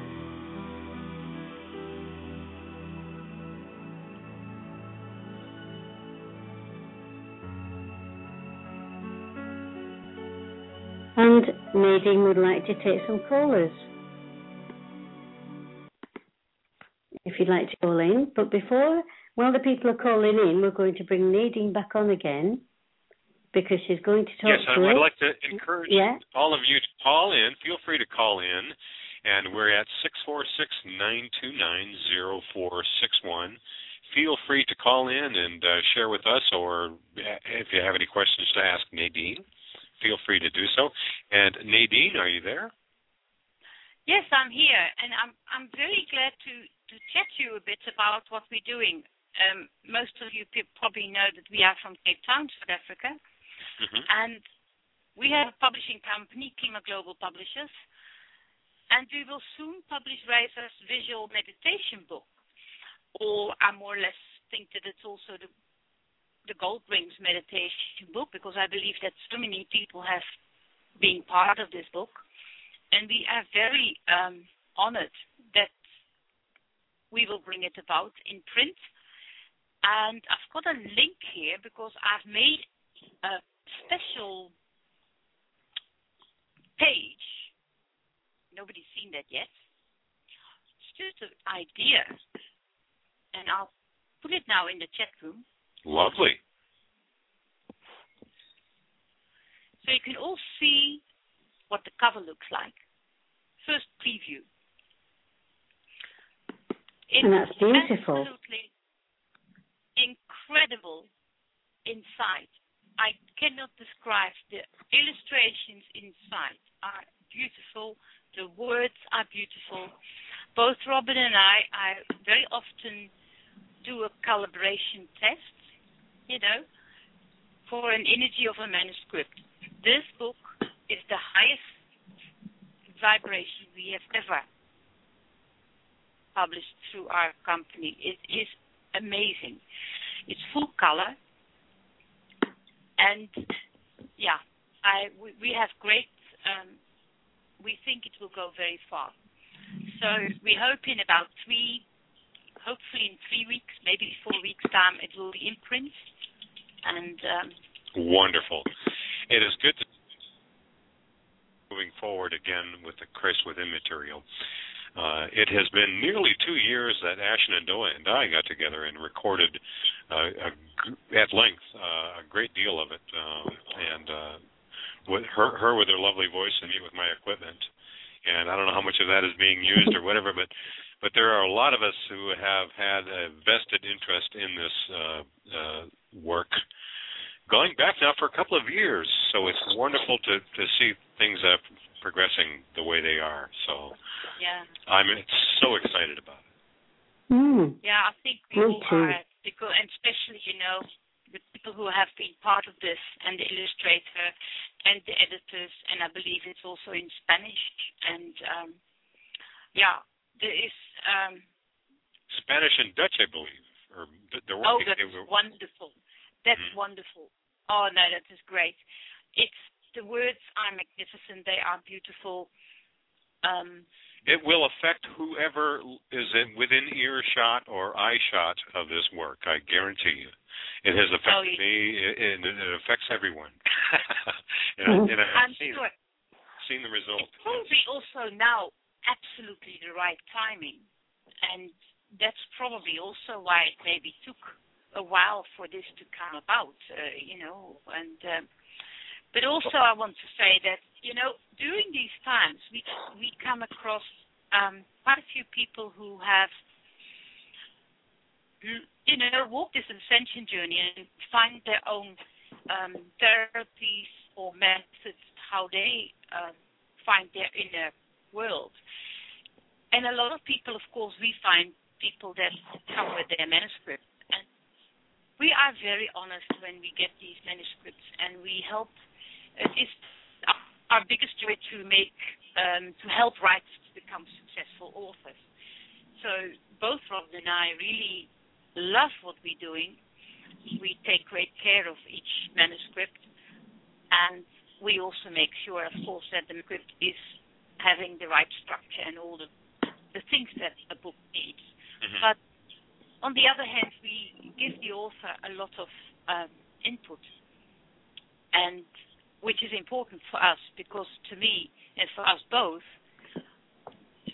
And Nadine would like to take some callers. If you'd like to call in. But before, while the people are calling in, we're going to bring Nadine back on again because she's going to talk yes, to us. Yes, I'd like to encourage yeah? all of you to call in. Feel free to call in. And we're at six four six, nine two nine, zero four six one. Feel free to call in and uh, share with us, or if you have any questions to ask Nadine, feel free to do so. And Nadine, are you there? Yes, I'm here, and I'm I'm very glad to, to chat to you a bit about what we're doing. Um, most of you probably know that we are from Cape Town, South Africa, mm-hmm. and we have a publishing company, Klima Global Publishers, and we will soon publish Reiser's visual meditation book. Or I more or less think that it's also the the Goldrings meditation book, because I believe that so many people have been part of this book. And we are very um, honored that we will bring it about in print. And I've got a link here because I've made a special page. Nobody's seen that yet. It's just an idea. And I'll put it now in the chat room. Lovely. So you can all see what the cover looks like. First preview. It's and that's beautiful. Absolutely incredible inside. I cannot describe. The illustrations inside are beautiful. The words are beautiful. Both Robin and I, I very often do a calibration test, you know, for an energy of a manuscript. This book is the highest vibration we have ever published through our company. It is amazing. It's full color, and yeah, I we, we have great. Um, we think it will go very far. So we hope in about three, hopefully in three weeks, maybe four weeks' time, it will be in print. And um, wonderful. It is good to moving forward again with the Christ Within material. Uh, it has been nearly two years that Ashen and Doa and I got together and recorded uh, a, at length uh, a great deal of it, uh, and uh, with her, her with her lovely voice and me with my equipment. And I don't know how much of that is being used or whatever, but but there are a lot of us who have had a vested interest in this uh, uh, work, going back now for a couple of years. So it's wonderful to, to see things uh, progressing the way they are. So yeah, I'm so excited about it. Mm. Yeah, I think we all are, because, and especially, you know, the people who have been part of this, and the illustrator and the editors, and I believe it's also in Spanish. And um, yeah, there is um, Spanish and Dutch, I believe. Or they're oh, working. that's were, wonderful. That's mm-hmm. wonderful. Oh no, that is great. It's the words are magnificent. They are beautiful. Um, it will affect whoever is in, within earshot or eyeshot of this work. I guarantee you. It has affected oh, me, and it, it affects everyone. and mm-hmm. I, and I've I'm seen, sure. seen the result. It's probably also now absolutely the right timing, and that's probably also why it maybe took a while for this to come about, uh, you know. And um, but also I want to say that, you know, during these times we we come across um, quite a few people who have, you know, walked this ascension journey and find their own um, therapies or methods how they uh, find their inner world. And a lot of people, of course, we find people that come with their manuscript. And we are very honest when we get these manuscripts, and we help. It is our biggest joy to make, um, to help writers to become successful authors. So both Robin and I really love what we're doing. We take great care of each manuscript, and we also make sure, of course, that the manuscript is having the right structure and all the the things that a book needs. Mm-hmm. But on the other hand, we give the author a lot of um, input, and which is important for us, because to me and for us both,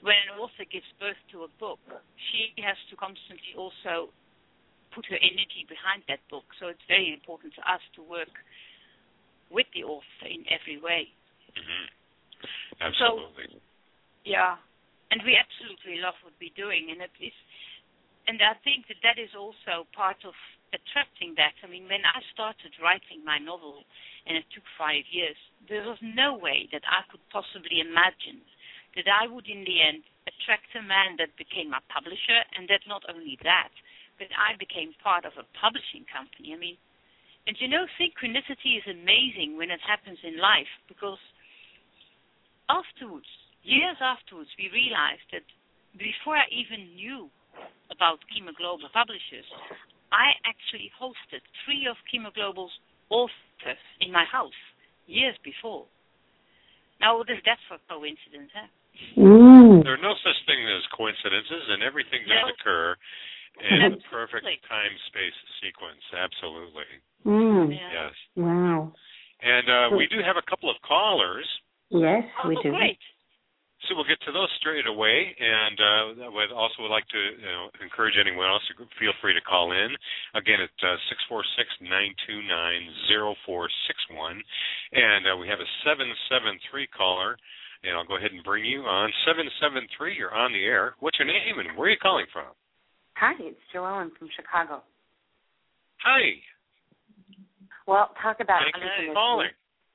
when an author gives birth to a book, she has to constantly also put her energy behind that book. So it's very important to us to work with the author in every way. Mm-hmm. Absolutely. So, yeah, and we absolutely love what we're doing, and it is, and I think that that is also part of attracting that. I mean, when I started writing my novel, and it took five years, there was no way that I could possibly imagine that I would, in the end, attract a man that became my publisher, and that not only that, but I became part of a publishing company. I mean, and you know, synchronicity is amazing when it happens in life, because afterwards, years afterwards, we realized that before I even knew about Chemoglobal Publishers, I actually hosted three of Chemoglobal's authors in my house years before. Now, what is that for coincidence, huh? Mm. There are no such thing as coincidences, and everything does No. occur in Absolutely. perfect time-space sequence. Absolutely. Mm. Yeah. Yes. Wow. And uh, we do have a couple of callers. Yes, we Oh, do. great. So we'll get to those straight away, and uh, would also would like to you know, encourage anyone else to feel free to call in. Again, it's uh, six four six, nine two nine, zero four six one, and uh, we have a seven seven three caller, and I'll go ahead and bring you on. seven seven three, you're on the air. What's your name, and where are you calling from? Hi, it's Joellen from Chicago. Hi. Well, talk about Thank you for calling.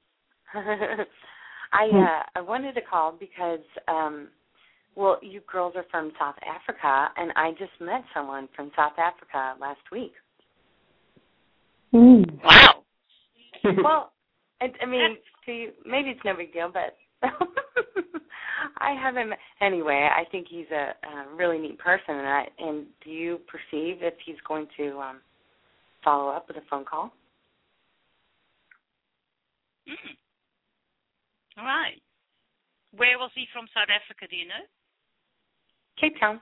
I uh, I wanted to call because, um, well, you girls are from South Africa, and I just met someone from South Africa last week. Mm. Wow. Well, I, I mean, to you, maybe it's no big deal, but I haven't. Anyway, I think he's a, a really neat person, and, I, and do you perceive if he's going to um, follow up with a phone call? Mm. All right. Where was he from, South Africa, do you know? Cape Town.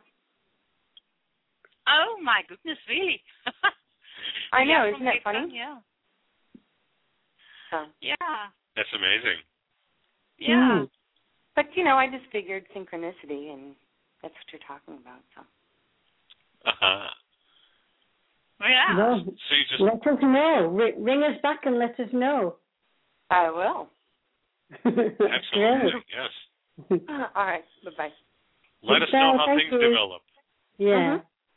Oh, my goodness, really? I know, Yeah, isn't that Cape funny? Town, yeah. So. Yeah. That's amazing. Yeah. Mm. But, you know, I just figured synchronicity, and that's what you're talking about. So. Uh-huh. Yeah. Well, So you just let us know. R- ring us back and let us know. I will. absolutely, yes. All right. Bye-bye. Let us know how Thank things you. develop. Yeah.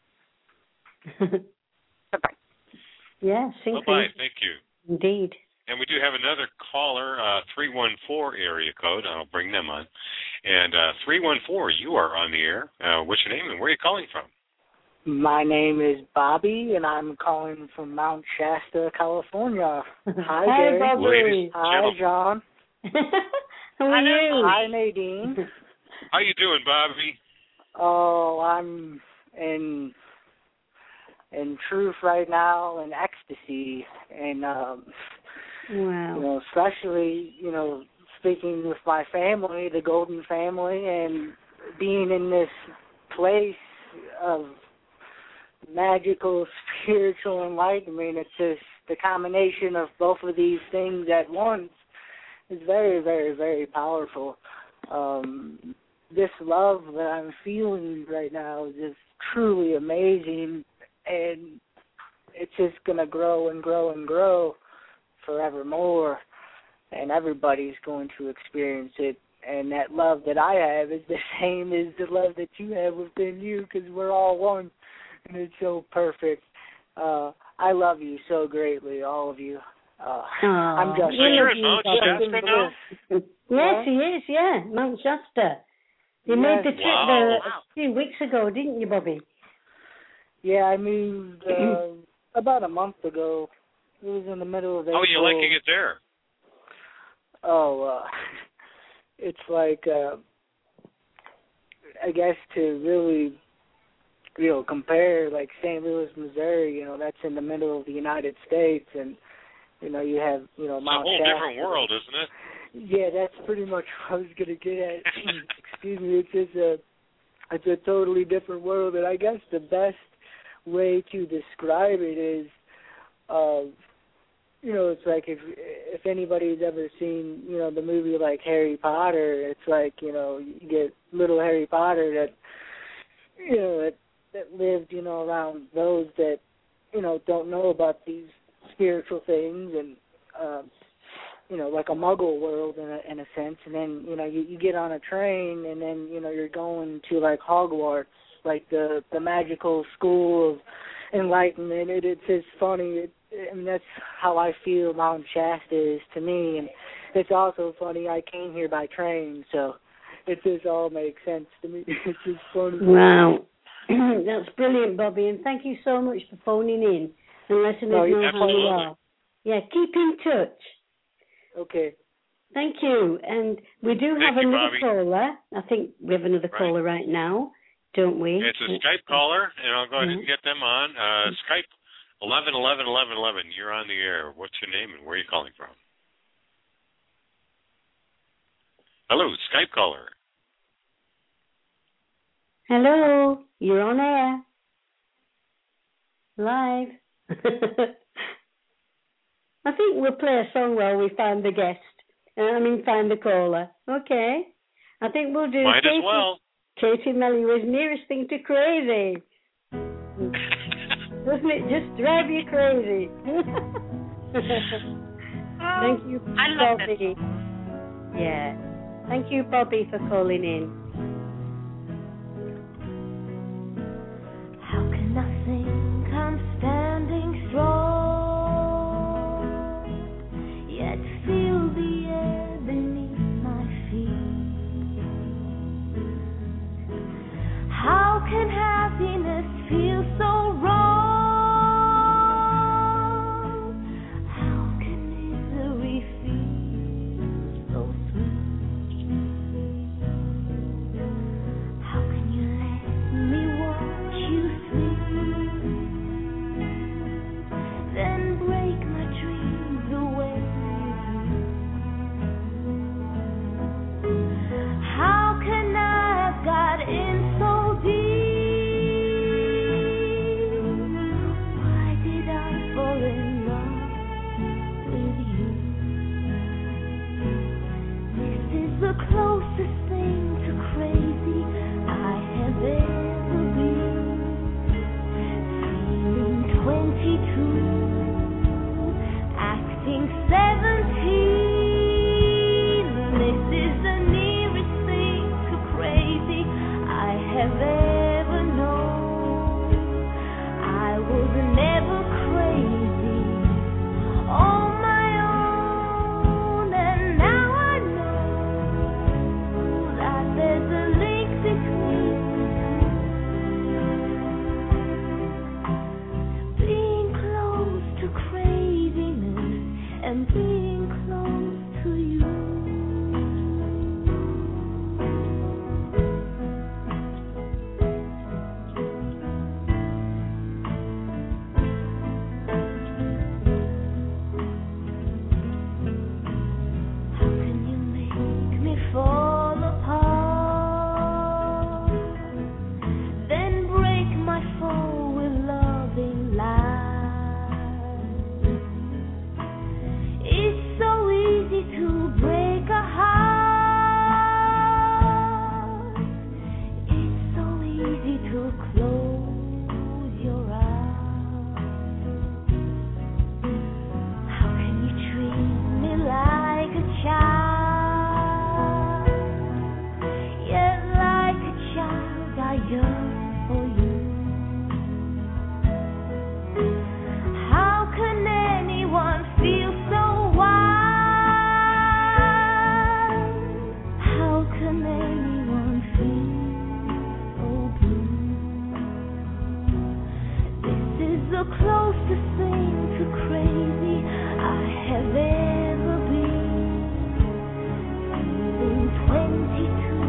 Bye-bye. Yeah, synchronicity. Bye-bye. Thank you. Indeed. And we do have another caller, uh, three one four area code. I'll bring them on. And uh, three one four, you are on the air. Uh, what's your name and where are you calling from? My name is Bobby, and I'm calling from Mount Shasta, California. Hi, Hi, Gary. Bobby. Ladies, Hi, gentlemen. John. How are you? Hi, Nadine. How you doing, Bobby? Oh, I'm in in truth right now, in ecstasy, and um, Wow. you know, especially you know, speaking with my family, the Golden family, and being in this place of magical spiritual enlightenment. It's just the combination of both of these things at once is very, very, very powerful. Um, this love that I'm feeling right now is just truly amazing, and it's just going to grow and grow and grow forevermore, and everybody's going to experience it. And that love that I have is the same as the love that you have within you, because we're all one, and it's so perfect. Uh, I love you so greatly, all of you. Uh, I'm just So you're in Mount Shasta now? Yes, he is, yeah, Mount Shasta. You Yes. made the trip Wow. there Wow. a few weeks ago, didn't you, Bobby? Yeah, I moved uh, about a month ago. It was in the middle of April. How are you liking it there? Oh, uh, it's like, uh, I guess to really, you know, compare like Saint Louis, Missouri, you know, that's in the middle of the United States, and, you know, you have, you know, It's a Mount whole Shasta. different world, isn't it? Yeah, that's pretty much what I was going to get at. Excuse me, it's just a, it's a totally different world, and I guess the best way to describe it is, uh, you know, it's like if if anybody's ever seen, you know, the movie like Harry Potter, it's like, you know, you get little Harry Potter that, you know, that, that lived, you know, around those that, you know, don't know about these spiritual things and, um, you know, like a muggle world in a, in a sense. And then, you know, you, you get on a train and then, you know, you're going to like Hogwarts, like the, the magical school of enlightenment. It, it's it's funny. It, I mean, that's how I feel Mount Shasta is to me. And it's also funny, I came here by train, so it just all makes sense to me. It's just funny. Wow. That's brilliant, Bobby, and thank you so much for phoning in and letting us No, know how absolutely. you are. Yeah, keep in touch. Okay. Thank you. And we do have Thank you, another Bobby. caller. I think we have another Right. caller right now, don't we? It's a Skype caller, and I'll go ahead and Mhm. get them on. Uh, Skype eleven eleven eleven eleven. You're on the air. What's your name and where are you calling from? Hello, Skype caller. Hello, you're on air. Live. I think we'll play a song while we find the guest. Uh, I mean, find the caller. Okay. I think we'll do Might Katie, as well. Katie Melly was nearest thing to crazy. Doesn't it just drive you crazy? Thank you, I love that Bobby. Yeah. Thank you, Bobby, for calling in. How can I think I'm standing strong, yet feel the air beneath my feet? How can happiness feel so wrong? How can misery feel so sweet? How can you let me watch you sleep, then break my dreams the way you do? How can I have got in so deep? Why did I fall in love with you? This is the closest thing to crazy I have ever been. Feeling twenty-two, acting seventeen. This is the nearest thing to crazy I have ever known. I was never crazy on my own, and now I know that there's a link between being close to craziness and being close to you. How can you make me fall apart, then break my fall with loving lies? It's so easy to break a heart. It's so easy to close your eyes. How can you treat me like a child? Yet like a child I yearn for you. How can anyone feel so wild? How can anyone feel so blue? This is the closest thing to crazy I have ever been. Feeling twenty-two,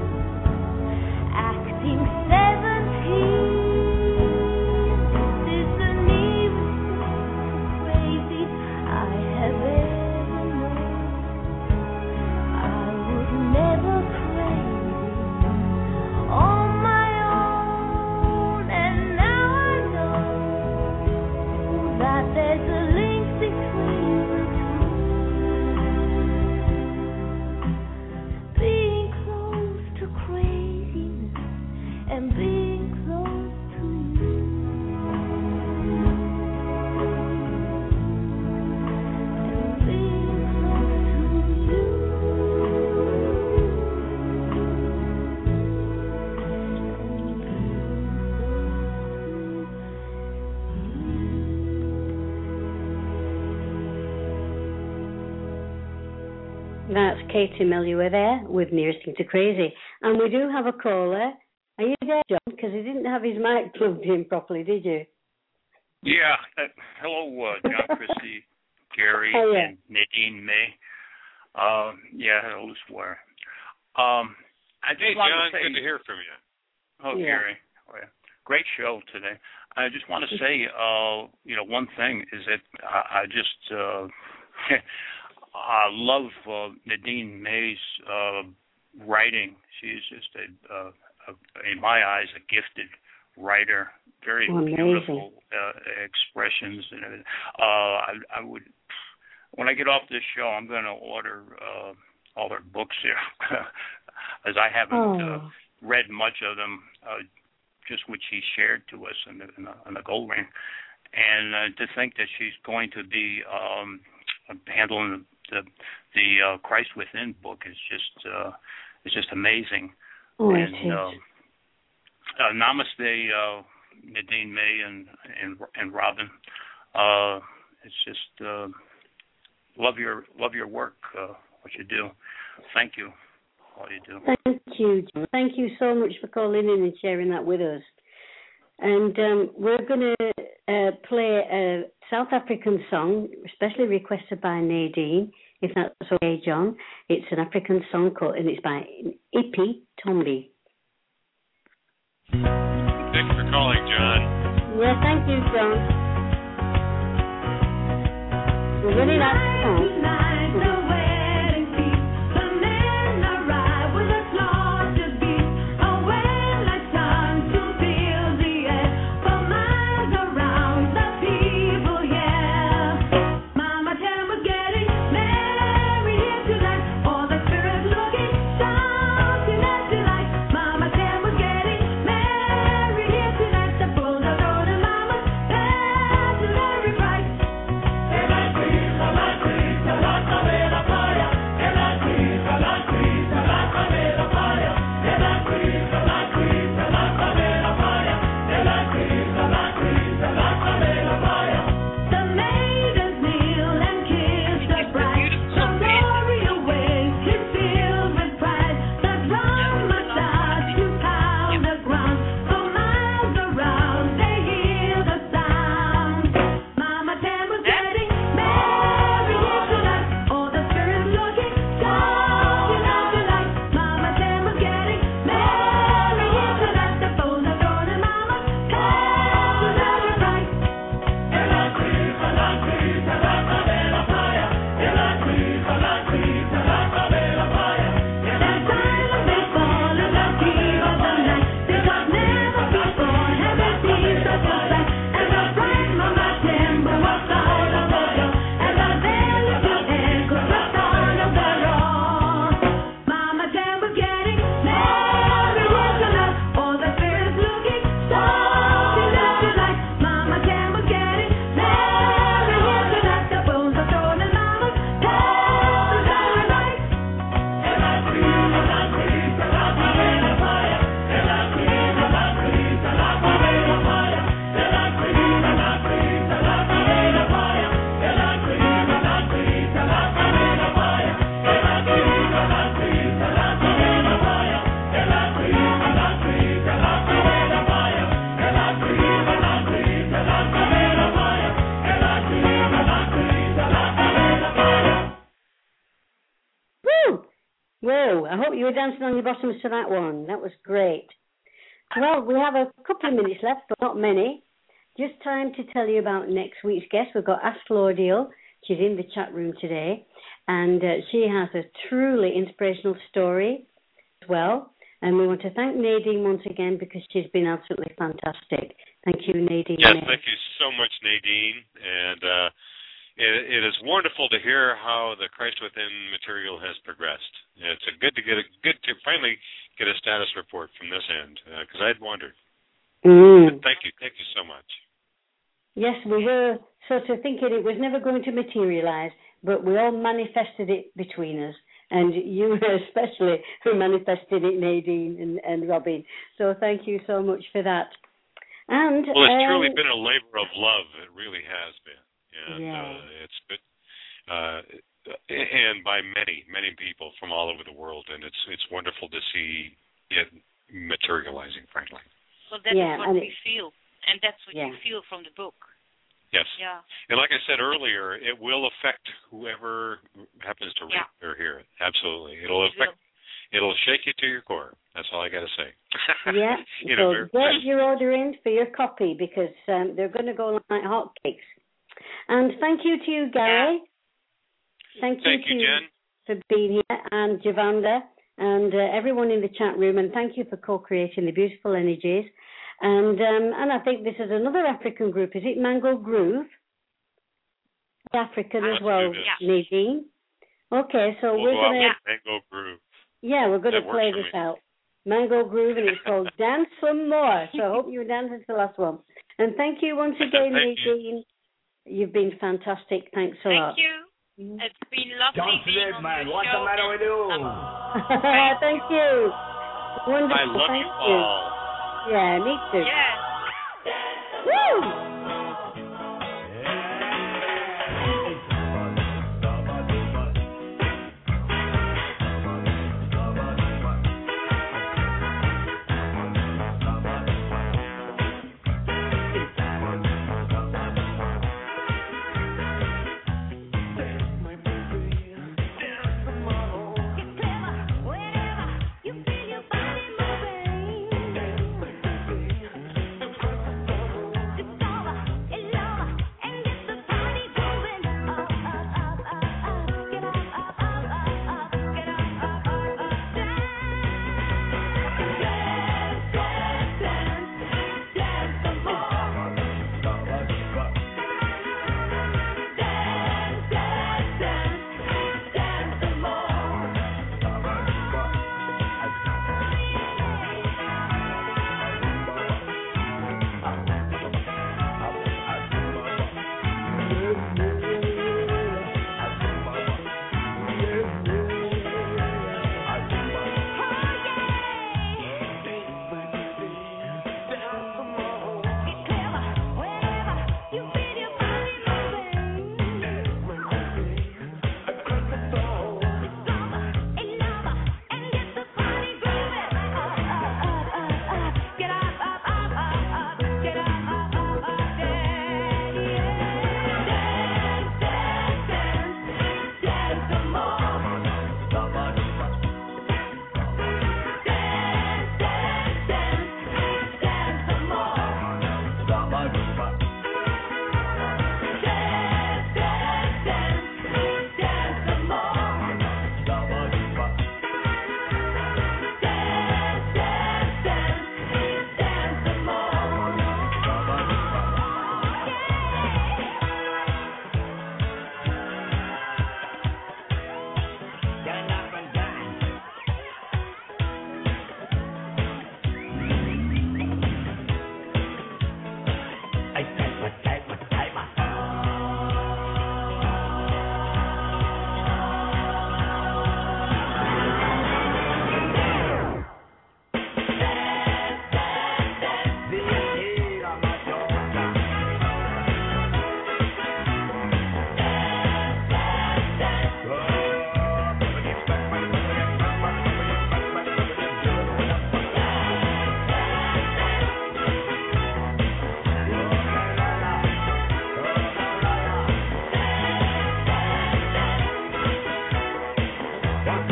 acting seventeen. This is the nearest thing to crazy I have ever known. I was never crazy on my own, and now I know that there's a link between That's Katie Melua there with Nearest Thing to Crazy. And we do have a caller. Are you there, John? Because he didn't have his mic plugged in properly, did you? Yeah. Uh, hello, uh, John Christie, Gary, oh, yeah. and Nadine May. Uh, yeah, hello, Swear. Um, I just hey, want John, to say, good to hear from you. Oh, yeah. Gary. Oh, yeah. Great show today. I just want to say, uh, you know, one thing is that I, I just uh, I love uh, Nadine May's uh, writing. She's just a, uh, a, in my eyes, a gifted writer. Very oh, beautiful uh, expressions and everything. Uh, I, I would, when I get off this show, I'm going to order uh, all her books here, as I haven't oh. uh, read much of them. Uh, just what she shared to us in the, in the, in the Gold Ring. And uh, to think that she's going to be um, handling the the, the uh, Christ Within book is just uh, is just amazing. Oh, and it is. Uh, uh, namaste, uh, Nadine May and and, and Robin. Uh, it's just uh, love your love your work, uh, what you do. Thank you. All you do. Thank you, John. Thank you so much for calling in and sharing that with us. And um, we're going to uh, play a South African song, especially requested by Nadine, if that's okay, John. It's an African song called, and it's by Ippy Tombi. Thank you for calling, John. Yeah, thank you, John. We're really like the song. Whoa, I hope you were dancing on your bottoms to that one. That was great. Well, we have a couple of minutes left, but not many. Just time to tell you about next week's guest. We've got Ash Claudio. She's in the chat room today, and uh, she has a truly inspirational story as well. And we want to thank Nadine once again because she's been absolutely fantastic. Thank you, Nadine. Yes, thank you so much, Nadine. And uh, it, it is wonderful to hear how the Christ Within material has progressed. It's a good to get a good to finally get a status report from this end because uh, I'd wondered. Mm. Thank you, thank you so much. Yes, we were sort of thinking it was never going to materialize, but we all manifested it between us. And you especially who manifested it, Nadine and, and Robin. So thank you so much for that. And well, it's um, truly been a labor of love. It really has been. And yeah. uh, it's been, uh, and by many, many people from all over the world, and it's it's wonderful to see it materializing, frankly. Well, that's Yeah, what and we it- feel, and that's what Yeah. you feel from the book. Yes. Yeah. And like I said earlier, it will affect whoever happens to read Yeah. or hear it. Absolutely. It'll It affect, will. it'll shake you to your core. That's all I got to say. Yeah, you know, so very- get your order in for your copy because um, they're going to go like hotcakes. And thank you to you, Gary. Thank you Thank to you, Jen. for being here, and Javanda, and uh, everyone in the chat room. And thank you for co-creating the beautiful energies. And um, and I think this is another African group. Is it Mango Groove? African Let's as well, do this. Nadine. Okay, so We'll we're go out going to. with Mango Groove. Yeah, we're going That to works play for this me. out. Mango Groove, and it's called Dance Some More. So I hope you dance to the last one. And thank you once again, Thank you. Nadine. You've been fantastic. Thanks a lot. Thank you. It's been lovely Don't being sleep, on man. your What's show. the matter with you? Thank you. Wonderful. I love Thank you all. Yeah, me too. Yeah. Woo! One